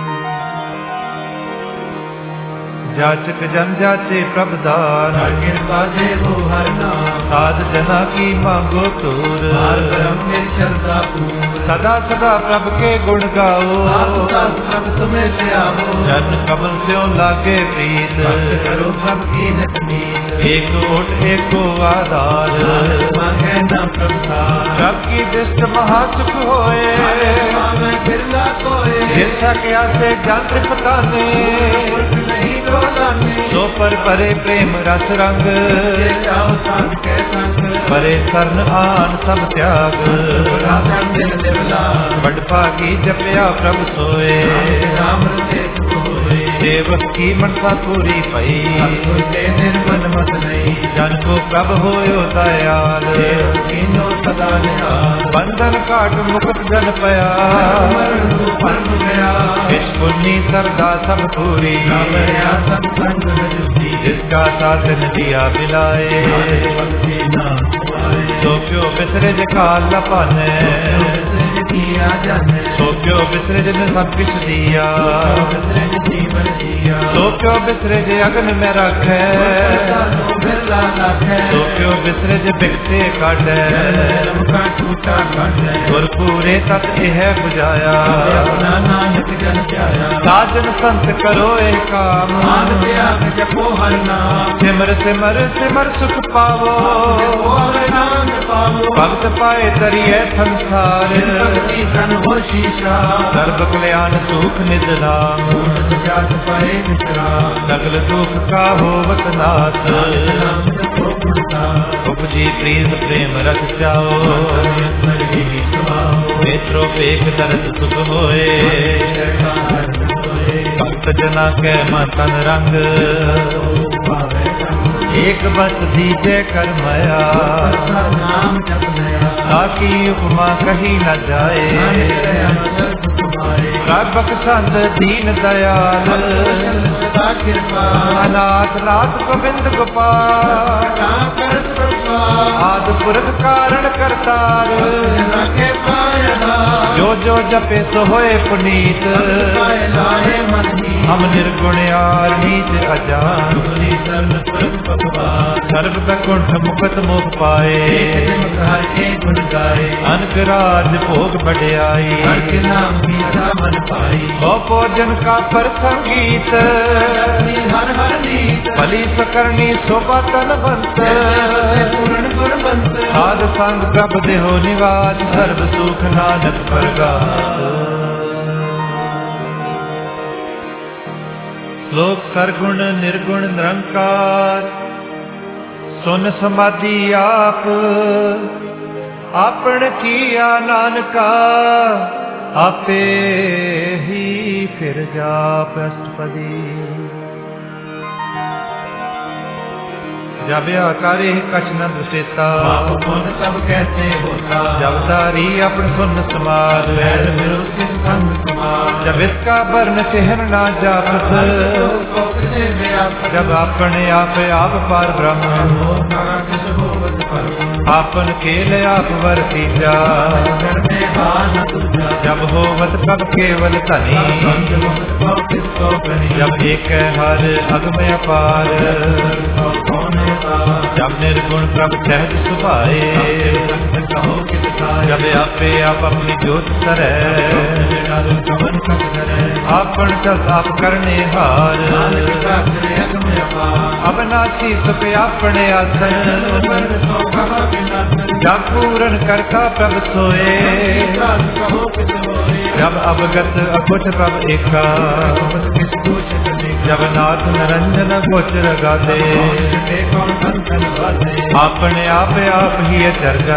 जाचक जन जाचे प्रभ दान। कृपा दे वो हर नाम। साध जना की मांगो तूर। श्रद्धा सदा सदा प्रभ के गुण गाओ। प्रभ तुम्हें से आओ। जन कमल स्यों लागे प्रीत। करो प्रभ की नकमीत। एक ओट एको आधार। मांगे न प्रसाद। प्रभ की दृष्ट महासुख होए। बिरला कोय। जैसा क्या से जंत्र पताने। सो पर परे प्रेम रस रंग। परे सरन आन सब त्याग। बड़ भागी जपया प्रभ सोए। सेवक की मनसा पूरी पई। निर्मल मत नहीं। जन को प्रभ होयो दयाल। सदा निहाल। बंधन काट मुक्त जन पया। विष पुन्नी सरदा सब पूरी। जिसका साधन दिया बिलाए। सो प्यो बिसरे काल लपाने। सो प्यो बिसरे जिन सब किछ दिया। सो प्यो बिसरे जे अग्न में रखे। सो प्यो बिसरे जे बिकते काटे। गुर पूरे तत यह बुझाया। साजन संत करो एक काम। सिमर सिमर सिमर सुख पावो। भक्त पाए तरिए संसार। सर्व कल्याण सुख निधनाम। सकल दुख का होवत नाथ। उपजी प्रीत प्रेम रख जाओ। नेत्रों पेख दर्द सुख होए। भक्त जना के मन रंग। एक बस दीजे कर मया। ताकि उपमा कही न जाए। प्रभक संत दीन दयाल। अनाथ नाथ गोविंद गोपाल। आद पुरख कारण करतार। जो जो जपे सो होए पुनीत। हम निर्गुण यार नीच अजान। सर्व कुंठ मुकत मोह पाए। अनक राज भोग बढ़ाई। भोजन का पर संगीत। भली सकरणी शोभा तनवंत। साध संग प्रभ देहो निवास। सर्व सुख नानक प्रगात। श्लोक सरगुण निर्गुण निरंकार। सुन समाधि आप। आपन किया नानका। आपे ही फिर जाप अष्टपदी। जब आकारे कछ न दुसेता पाप पुण्य सब कैसे होता जब तारी अपन सुन समाज वैर विरोध संग समाज जब इसका वर्ण चिन्ह ना जापत जब अपने आप आप पार ब्रह्म आपन खेल आप वर्ती जा जब होवत कब केवल धनी जब एक हर अगम अपार जब निर्गुण प्रभ सहज सुभाए जब आपे आप अपनी जोत सरै आपन चल आप करने हार अविनाशी सुख अपने आसन जब पूरन करता प्रभ सोए जब अवगत अकुट प्रभ एका जब नाथ निरंजन गोचर गादे अपने आप आप ही चर्चा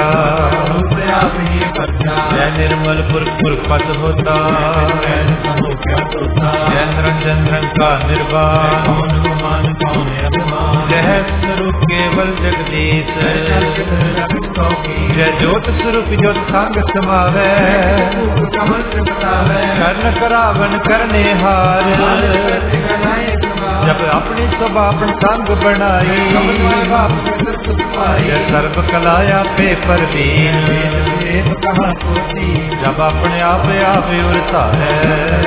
जय निर्मल पुरख पुरख पद होता जय निरंजन रंग का निर्वाण जय स्वरूप केवल जगदीश जय ज्योत स्वरूप ज्योत संग समावे कर्ण करावन करने हार जब अपनी स्वभाव संग बनाई सर्व कलाया पे परवीन जब अपने आप आप उड़ता है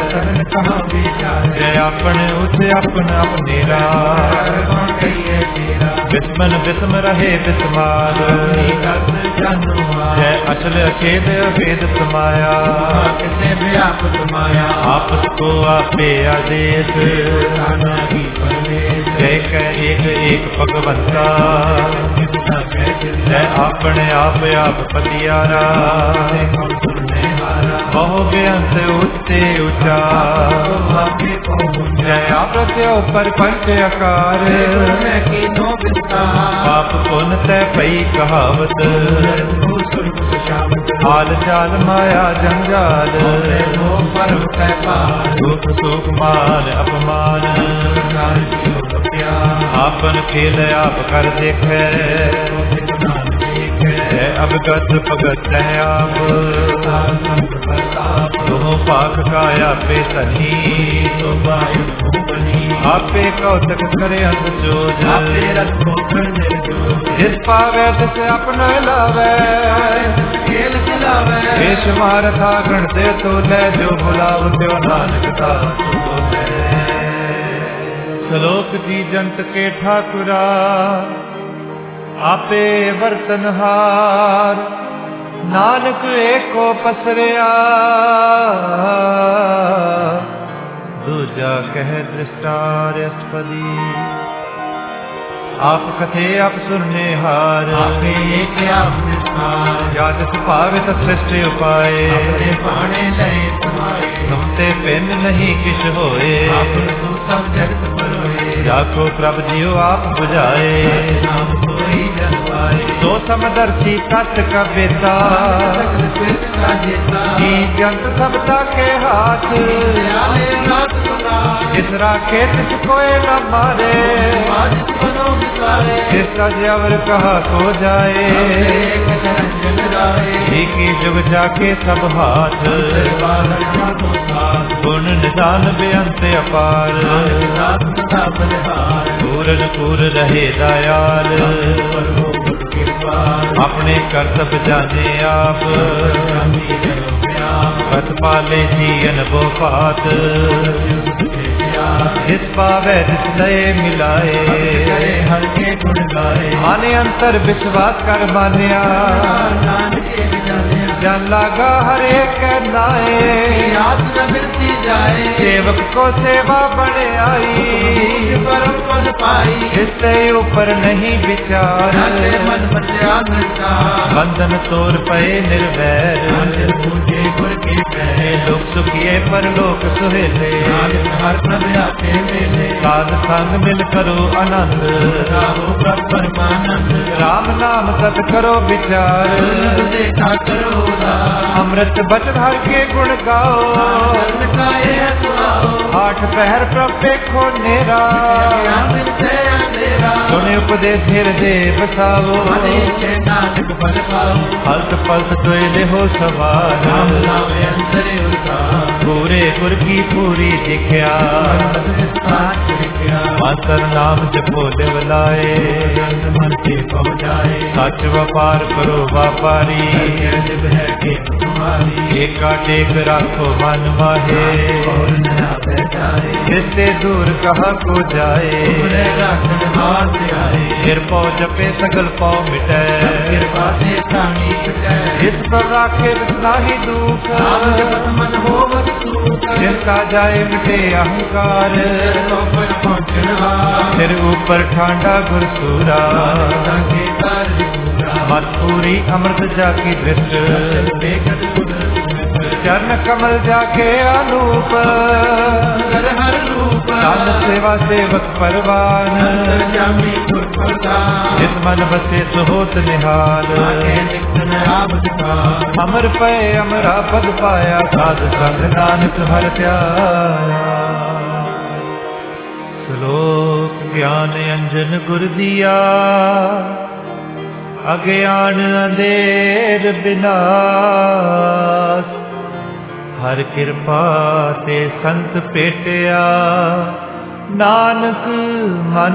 जय अपने उसे अपना अपनेरा विस्मन विस्म रहे विस्मार जय अचल अचेत अभेद समाया आपस को आपे आदेश जय कह एक एक भगवंता जय अपने आप आप पतियारा बहु बेअंत उत्ते ऊंचा जय आपत्य ऊपर पंच आकार पाप पुण्य तय पई कहावत हाल चाल माया जंजाल दुख सुख मान अपमान आपन खेल आप कर देखे अवगत भगत है आप दोनों पाक काया पे सनी आपे कौतक करे अंत जोज जिस पावे तिस अपना लावे देश मारथा गण दे तो ले जो बुलाव त्यो नानक का श्लोक जी जंत के ठाकुरा आपे वर्तनहार नानक एको पसरिया दूजा कह दृष्टार अस्पदी आप कथे आप सुनने हार आपे एक आप निष्ठार जात पावित सृष्टि उपाय अपने पाने लय तुम्हारे तुमते पिन नहीं किश होए आप तो सब जगत परोए जाको प्रभ जियो आप बुझाए नाम कोई जन पाए तो समदर्शी तत् का बेटा जी जंत सबता के हाथ जिस राखे तिस कोई न मारे जिसका जवर कहा को जाए एक ही जुग जाके सब हाथ गुण निदान बेअंत अपार पूरन पूर रहे दयाल अपने कर्तव्य जाने आप पथ पाले जीवन वो पात जिस पावे जिस लय मिलाए हर के गुण गाए माने अंतर विश्वास कर मानिया जन लागा हर एक नाए याद न मिलती जाए सेवक को सेवा बड़े आई परम पद पाई इससे ऊपर नहीं विचार मन बचान बंधन तोड़ पे निर्वैर पूजे गुर के पहले लोक सुखिए पर लोक सुहेले हर प्रभ आते मेले साध संग मिल करो आनंद परमानंद राम नाम सत करो विचार देखा करो अमृत बचन हर के गुण गाओ, आठ पहर प्रभ देखो नेरा, सुने उपदेश हृदय बसाओ, हल्त पल्त तुझे हो सवार, पूरे गुर की पूरी दिख्या, मातर नाम जपो लिवलाए, सच व्यापार करो व्यापारी, एका टेक राखो मन माहे, जिससे दूर कहा को जाए, फिर पौ जपे सगल पौ मिटे, जिस पर राखे नाही दुख, जिनका जाए मिटे अहंकार, फिर ऊपर ठांडा गुरसूरा, मत पूरी अमृत जाकी दृष्ट, चरण कमल जाके अनूप, नाम सेवा सेवक परवान, जिस मन बसे सुहोत निहाल, अमर पे अमरा पद पाया, साध संग नानक हर प्यारा। श्लोक ज्ञान अंजन गुर दिया, अज्ञान अंधेर विनाश, हर कृपा ते संत पेटिया, नानक मन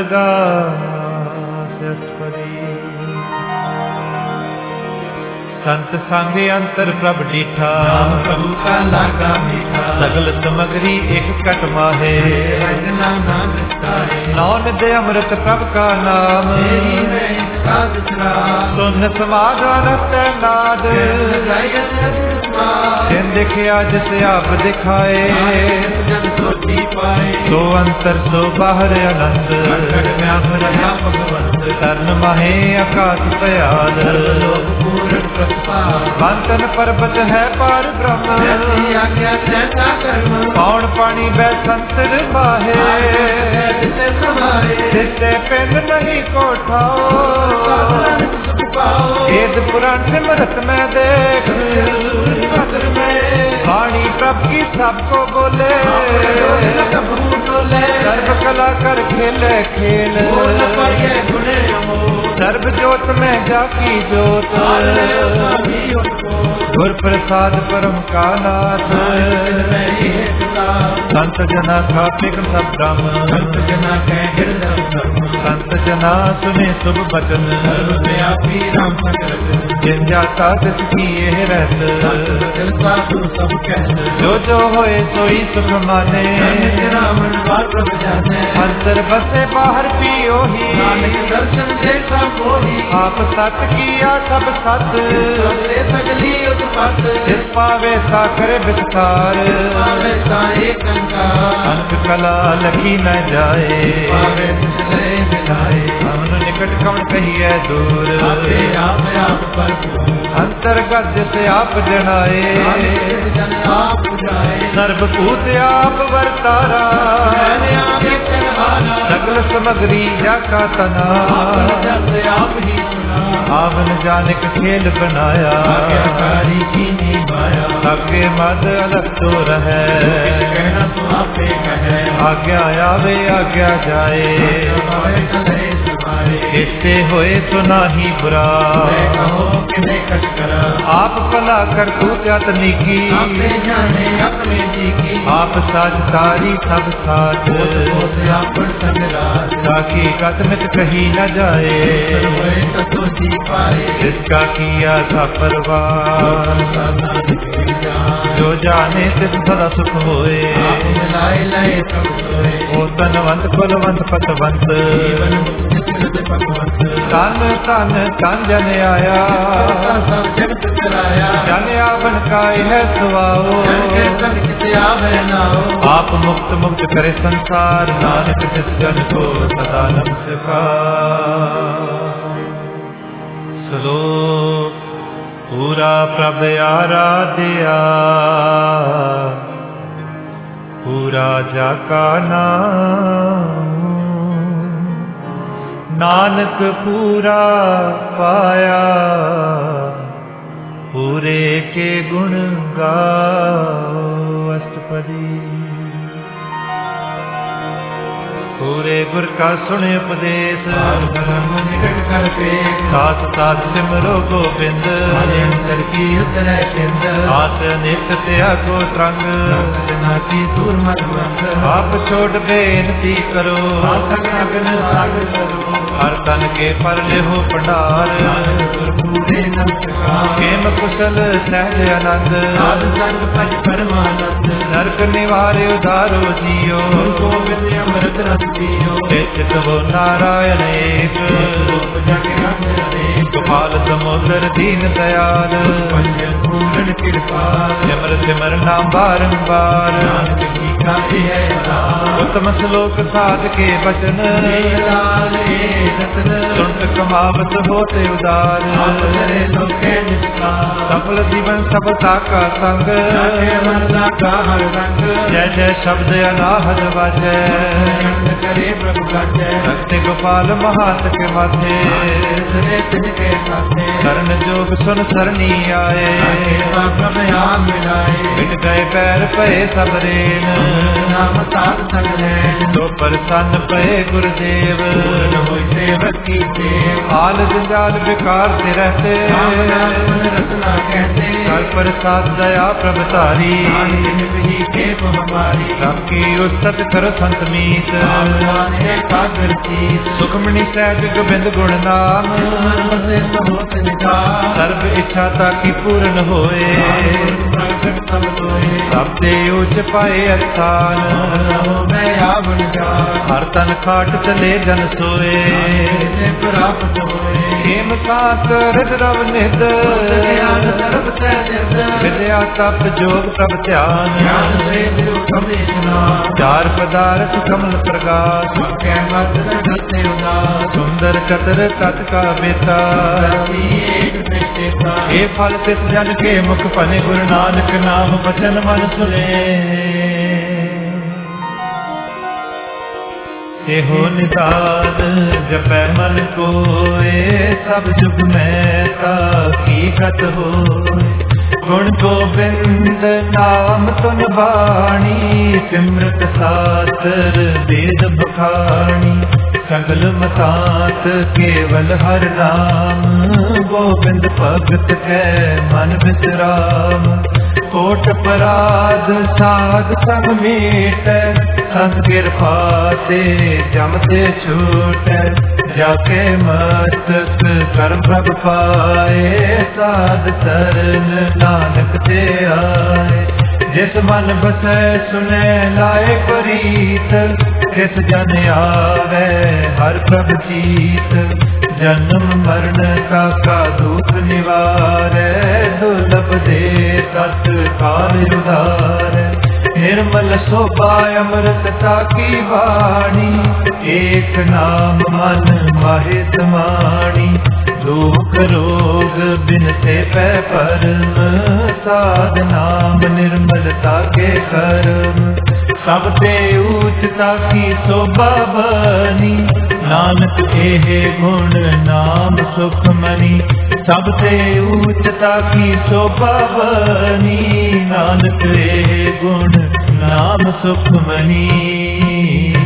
परगास। संत संगे अंतर प्रभ डीठा, प्रभु का लागा मीठा, सगल समगरी एक कट माहे, नौन दे अमृत प्रभ का नाम, सुन समाधान नाद, जिन देखिया जिसे आप दिखाए, सो अंतर सो बाहर अनंत, तरण माहे आकाश पयाल, बंतन पर्वत है पार ब्रह्म, पौन पानी बै संतर माहे, जिससे पिंड नहीं कोठाओ, वेद पुराण सिमरत में देख, वाणी प्रभ की सबको बोले, सर्व कला कर खेले खेल, सर्व जोत में जाकी जोत, गुर प्रसाद परम का नाथ, संत जना खाते सब ब्रह्म, संत जना सुने शुभ बचन, जिन जाता तिस की यह रहत, जो जो होए सोई सुख माने, अंतर बसे बाहर पियो ही, आप सत किया सब सत, जिस पावे सा करे विस्तार, अनक कला लखी न जाए, हमन निकट कौन कहिए दूर, अंतर्गत जिसे आप जनाए, सर्वभूत आप वर्तारा, सगल समग्री जाका तना, आवन जानिक खेल बनाया, आगे मद अलग तो रहे, आज्ञा आवे आज्ञा जाए, इससे होए तो नाही बुरा, आप भला कर तू त्यातनी की, आप साज तारी सब साथ, ताकि कतमित कही न जाए, जिसका किया था परवार, जो जाने तिस सदा सुख होए, ओ तनवंत कुलवंत पतवंत, तन तन तन जन आया, जन आवन का है सुआओ, आप मुक्त मुक्त करे संसार, नानक जिस जन को सदा नमस्कार। श्लोक पूरा प्रभ आराध्या, पूरा जाका नाम, नानक पूरा पाया, पूरे एके गुण गाओ अष्टपदी। पूरे गुर का सुने उपदेश साथ साथ सिमरो गोबिंद की उतरे सिंध आस नित त्यागो त्रंग आप छोड़ बेनती करो हर तन के पर लेहो भंडार खेम कुशल सहज आनंद नरक निवारे उदारो जियो गोविंद अमृत रस वो नारायण एक गोपाल समुद्र दीन दयाल सिमर सिमर नाम बारंबार उत्तम श्लोक साध के वचन सुनत कमावत होते उदार सफल जीवन सफलता का संग जय जय शब्द अनाहत वाजय भक्ति गोपाल महात के माथे करण जोग सुन सरनी आए मिट गए पैर पए सब रेन तो प्रसन्न पए गुरुदेव हाल जंजाल बेकार से रहते कर प्रसाद दया प्रभतारी सबकी उस्तत कर संत मीत सुखमणि सहज गोबिंद गुण नाम सर्व इच्छा ताकि पूर्ण होए सब ते उच्च पाए स्थान हर तन खाट चले जन सोए हेम कांत हृद रव निध विद्या तप जोग तप ध्यान चार पदार्थ कमल प्रकाश सुंदर चतर तत् का बेता ये फल तिस जन के मुख पने गुरु नानक नाम वचन मन सुने हो निदान जपै मन कोए सब जुग में ताकी गत हो गुण गोबिंद नाम तुन बाणी सिमरत सातर वेद बखानी सगल मतात केवल हर नाम गोबिंद भगत कै मन विश्राम कोट पराध साध संग मीट संत कृपा ते जम ते छूट जाके मस्तक कर्म प्रभ पाए साध सरन नानक ते आए जिस मन बसै सुने लाए परीत किस जन आवे हर प्रभ चीत जन्म मरण का का दुख निवारै दुर्लभ दे तत्काल उधार निर्मल शोभा अमृतता की वाणी एक नाम मन माहे समाणी दुख रोग बिन से पै परम साध नाम निर्मलता के कर्म सब ते ऊंचता की शोभा बनी नानक एहे गुण नाम सुख मनी सब ते ऊंचता की शोभा बनी नानक एहे गुण नाम सुख मनी।